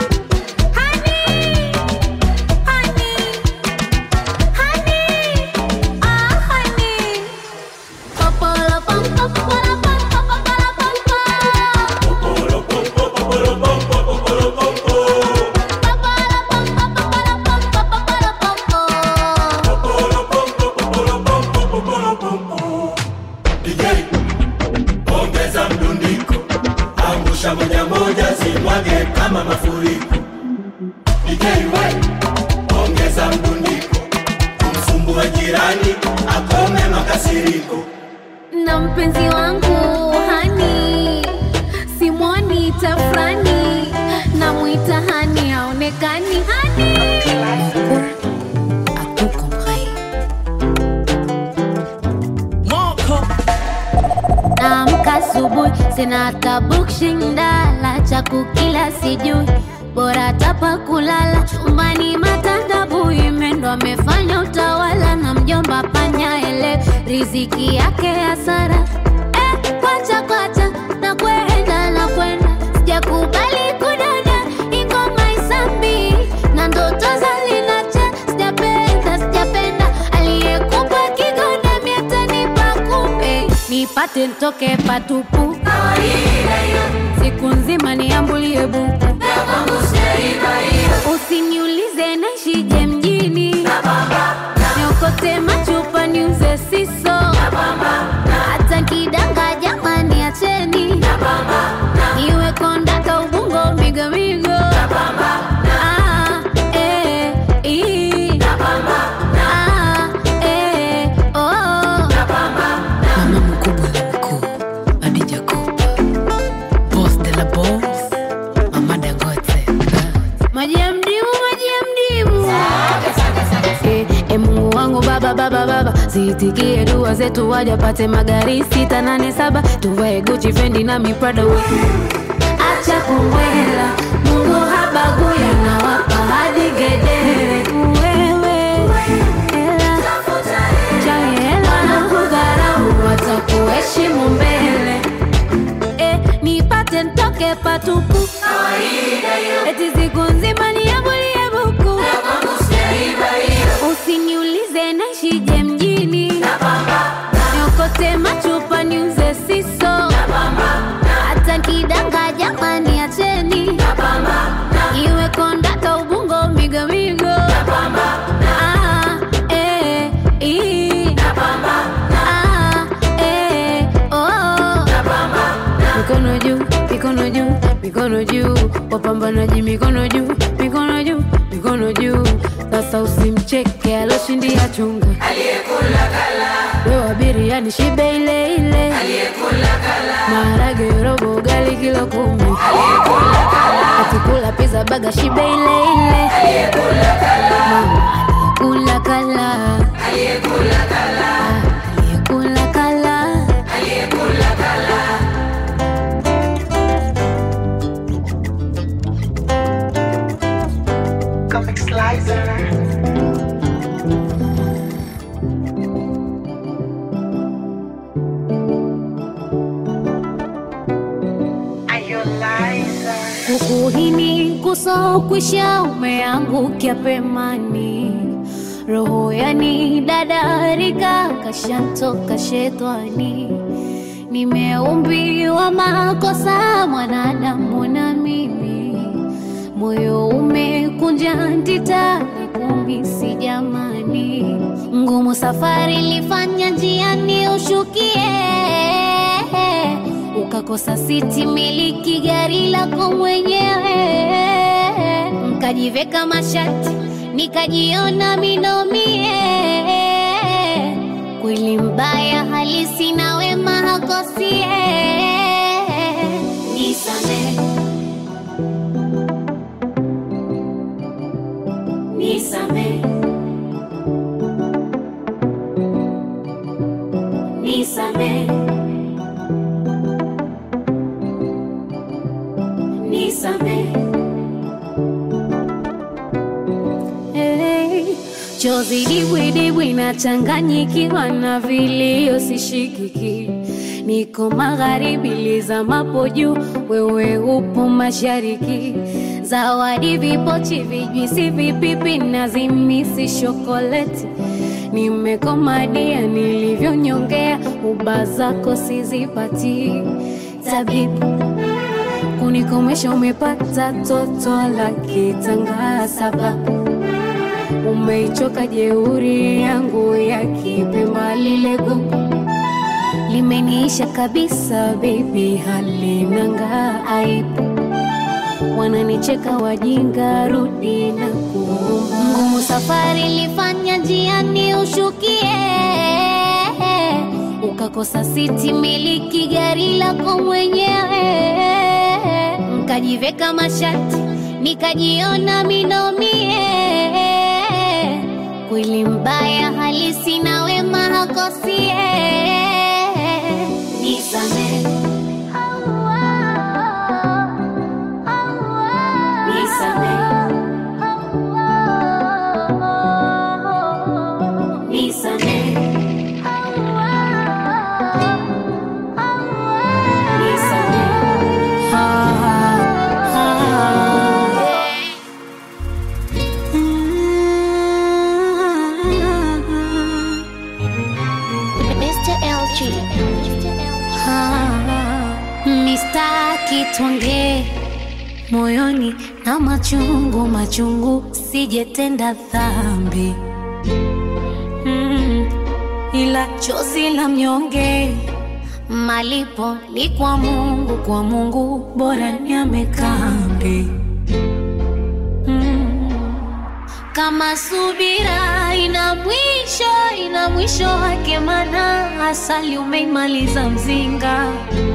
honey, honey, honey, ah honey. Popolo pom pom popolo pom pom popolo pom pom. Popolo pom pom popolo pom pom popolo pom pom. Popolo pom pom popolo pom pom popolo pom pom. Popolo pom pom popolo pom pom popolo pom pom. D J, ongeza mdundiko, angusha moja moja zimwage kama mafuriko. D J we, ongeza mdundiko, kumsumbua jirani akome makasiriko. Na mpenzi wangu hani, simwoni tafrani, namuita hani haonekani. Hani naamka asubuhi, sina hata bukshindala cha kukila sijui, bora tapa kulala chumbani matanda buimendo amefanya utawala na mjomba panya ele riziki yake hasara eh kwacha kwacha na kwenda na kwenda sijakubali kudada ingoma isambi na ndoto zalinacha sijapenda sijapenda aliyekupa kigonda miatanipa kumbe nipate ntoke patupu kawaida hiyo siku nzima niambulie buku usiniulize naishije mjini niokote machupa niuze siso hata kidanga jamani acheni iwe kondaka ubungo migo migo ah, eh, ii. Ah, eh, oh. Mama mkubwa la mkuu Adija Kopa Boss de la boss Mama Dangote Maji ya mdimu, maji ya mdimu Saka, saka, saka eh, eh, Mungu wangu baba, baba, baba Zitikie dua zetu waja pate magari Sita, nane, saba Tuvae Gucci, Fendi na mi Prada wetu Acha kumwela Mungu habaguya na wapa hadi gedere Wewe Hela Chai hela na kugaramu Watakuheshimu mbele Eh, nipate ntoke patupu eti siku nzima niambulie buku usiniulize naishije mjini niokote machupa niuze siso hata kidanga jamani acheni iwe kondaka ubungo migo migo ah, eh, ii. Ah, eh, oh. Mikono juu, mikono juu, mikono juu wapambanaji mikono juu, mikono juu, mikono juu sasa usimcheke aloshindia chunga aliyekula kala wewe abiria ni shibe ile ile aliyekula kala maharage robo gali kilo kumi aliyekula kala atikula pizza baga shibe ile ile aliyekula kala aliyekula kala aliyekula kala aliyekula kala aliyekula kala Comic Slicer. Kukuhini kusokwisha umeangukia pemani roho yani dadarika kashantoka shetani nimeumbiwa makosa mwanadamu na mimi moyo umekunja ntita kumisi jamani ngumu safari lifanya njiani ushukie ukakosa siti miliki gari lako mwenyewe mkajiveka mashati nikajiona minomie kweli mbaya halisi na wema hakosie nisame nisame nisame nisame hey, chozi dibwi dibwi na changanyikiwa na vilio sishikiki niko magharibi lizamapo juu wewe upo mashariki zawadi vipochi vijwisi vipipi na zimisi shokoleti nimekomadia nilivyonyongea uba zako sizipati tabibu kunikomesha umepata toto la kitanga sababu umeichoka jeuri yangu ya kipemba lile gugu limeniisha kabisa baby halinanga aibu wananicheka wajinga rudi na kuomba ngumu safari lifanya njiani ushukie ukakosa siti miliki gari lako mwenyewe mkajiveka mashati nikajiona minomie kweli mbaya halisi na wema hakosie nisame nisame Tuongee moyoni na machungu machungu, sijetenda dhambi. Mm, ila chozi la mnyonge malipo ni kwa Mungu, kwa Mungu bora ni amekambi. Mm, kama subira ina mwisho, ina mwisho wake, mana asali umeimaliza mzinga,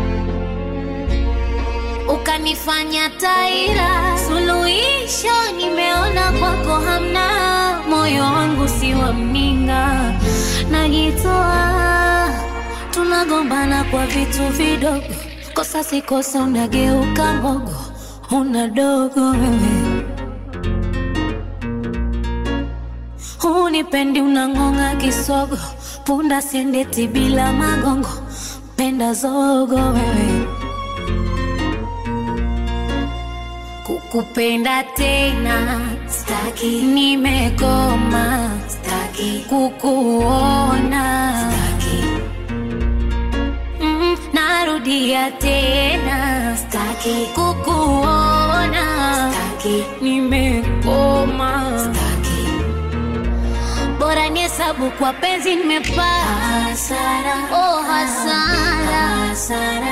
ukanifanya taira. Suluhisho nimeona kwako hamna, moyo wangu si wa mninga. Najitoa, tunagombana kwa vitu vidogo, kosa si kosa, unageuka mbogo, una dogo wewe. Unipendi unangonga kisogo, punda siendeti bila magongo, penda zogo wewe. Kukupenda tena staki, nimekoma staki, kukuona staki, mm, narudia tena staki, kukuona staki, nimekoma staki. Bora ni hesabu kwa penzi nimepata hasara, oh hasara, hasara,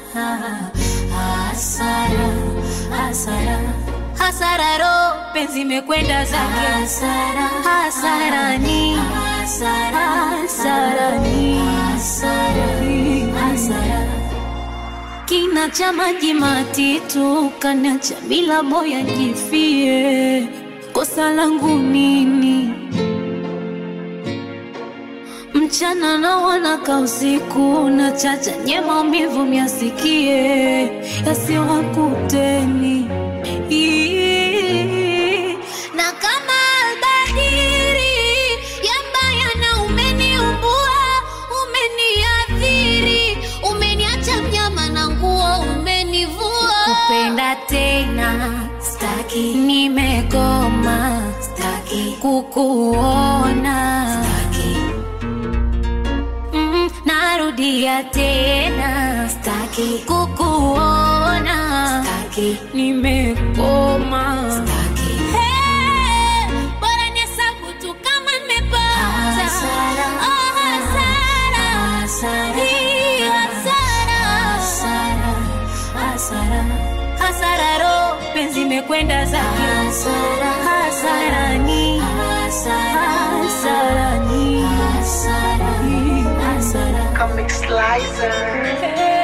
hasara, hasara, hasara ro penzi mekwenda zake hasara, hasara ni hasara, hasara ni hasara, hasara. Kina cha maji matitu kanacha bila moya jifie, kosa langu nini? Mchana na wanaka usiku na chacha nye maumivu miasikie, yasiwakuteni. Na kama albadiri yambaya na umeniumbua, umeniathiri, umeniacha mnyama na nguo umenivua. Kupenda tena staki, nimekoma staki, kukuona staki, mm, narudia tena staki, kukuona staki, nimekoma staki. Hey, bora nihesabu tu kama nimepata hasara, oh hasara, hasara, hii hasara, hasara, hasara, hasara ro penzi mekwenda zake hasara, hasara ni hasara, hasara ni hasara, hasara. Comic Slicer. Hey.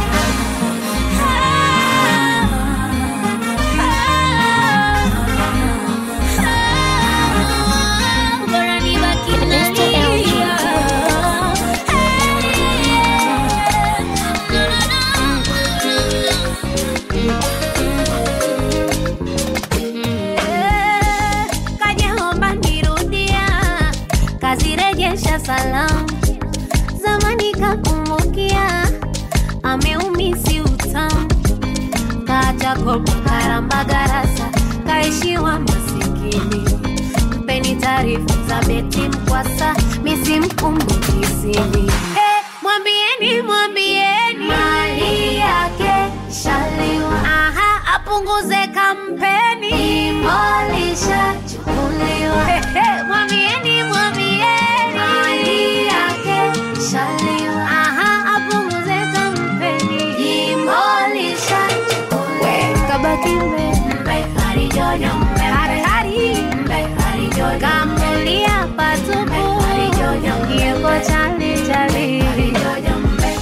Salamu zamani kakumbukia, ameumisi utamu, kacha kopa karamba garasa, kaishiwa masikini. Mpeni taarifa za beti mkwasa, misi mkumbuki sini. Eh, mwambieni, mwambieni mali yake shaliwa, aha, apunguze kampeni, imolisha chukuliwa. Eh, eh, mwambieni, mwambieni mali yake shaliwa, aha, apunguze kampeni, imolisha chukuliwa. Kabaki mbe, mbe, hari jojo, mbe, hari, hari, mbe, hari jojo, kamulia patupu, mbe, hari jojo, kieko chali, chali, hari jojo, mbe.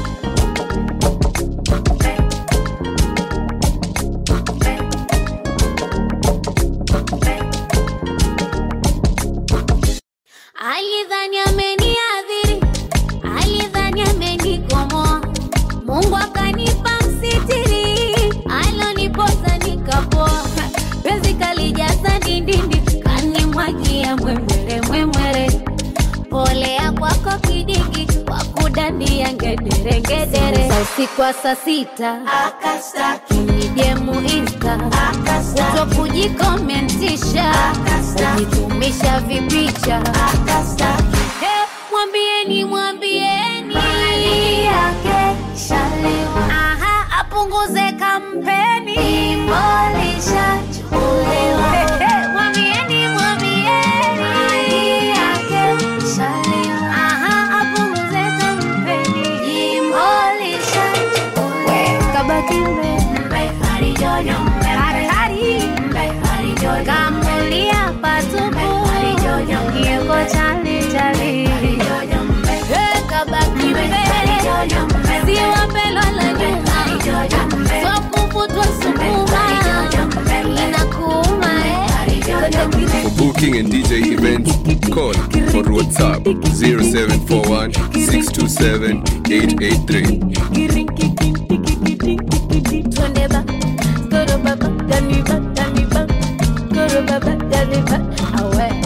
Alidhani ameniadhiri, alidhani amenikomoa, Mungu akanipa msitiri, aloniposa nikapoa. Penzi kalijaza dindindi, kanimwagia mwemwere mwemwere, polea kwako kidiki, wakudandia ngedere ngedere. Usiku wa saa sita akastaki, nijemu insta akastaki, kuto kujikomentisha kujitumisha vipicha akastaki. Hey, mwambieni, mwambieni mali yake shalewa, aha, apunguze kama So kuvutwa sukuma inakuuma eh. For booking and D J events, call or WhatsApp zero seven four one, six two seven, eight eight three. Twende ba, skoro baba, dani ba, dani ba, skoro baba, dani ba, awe.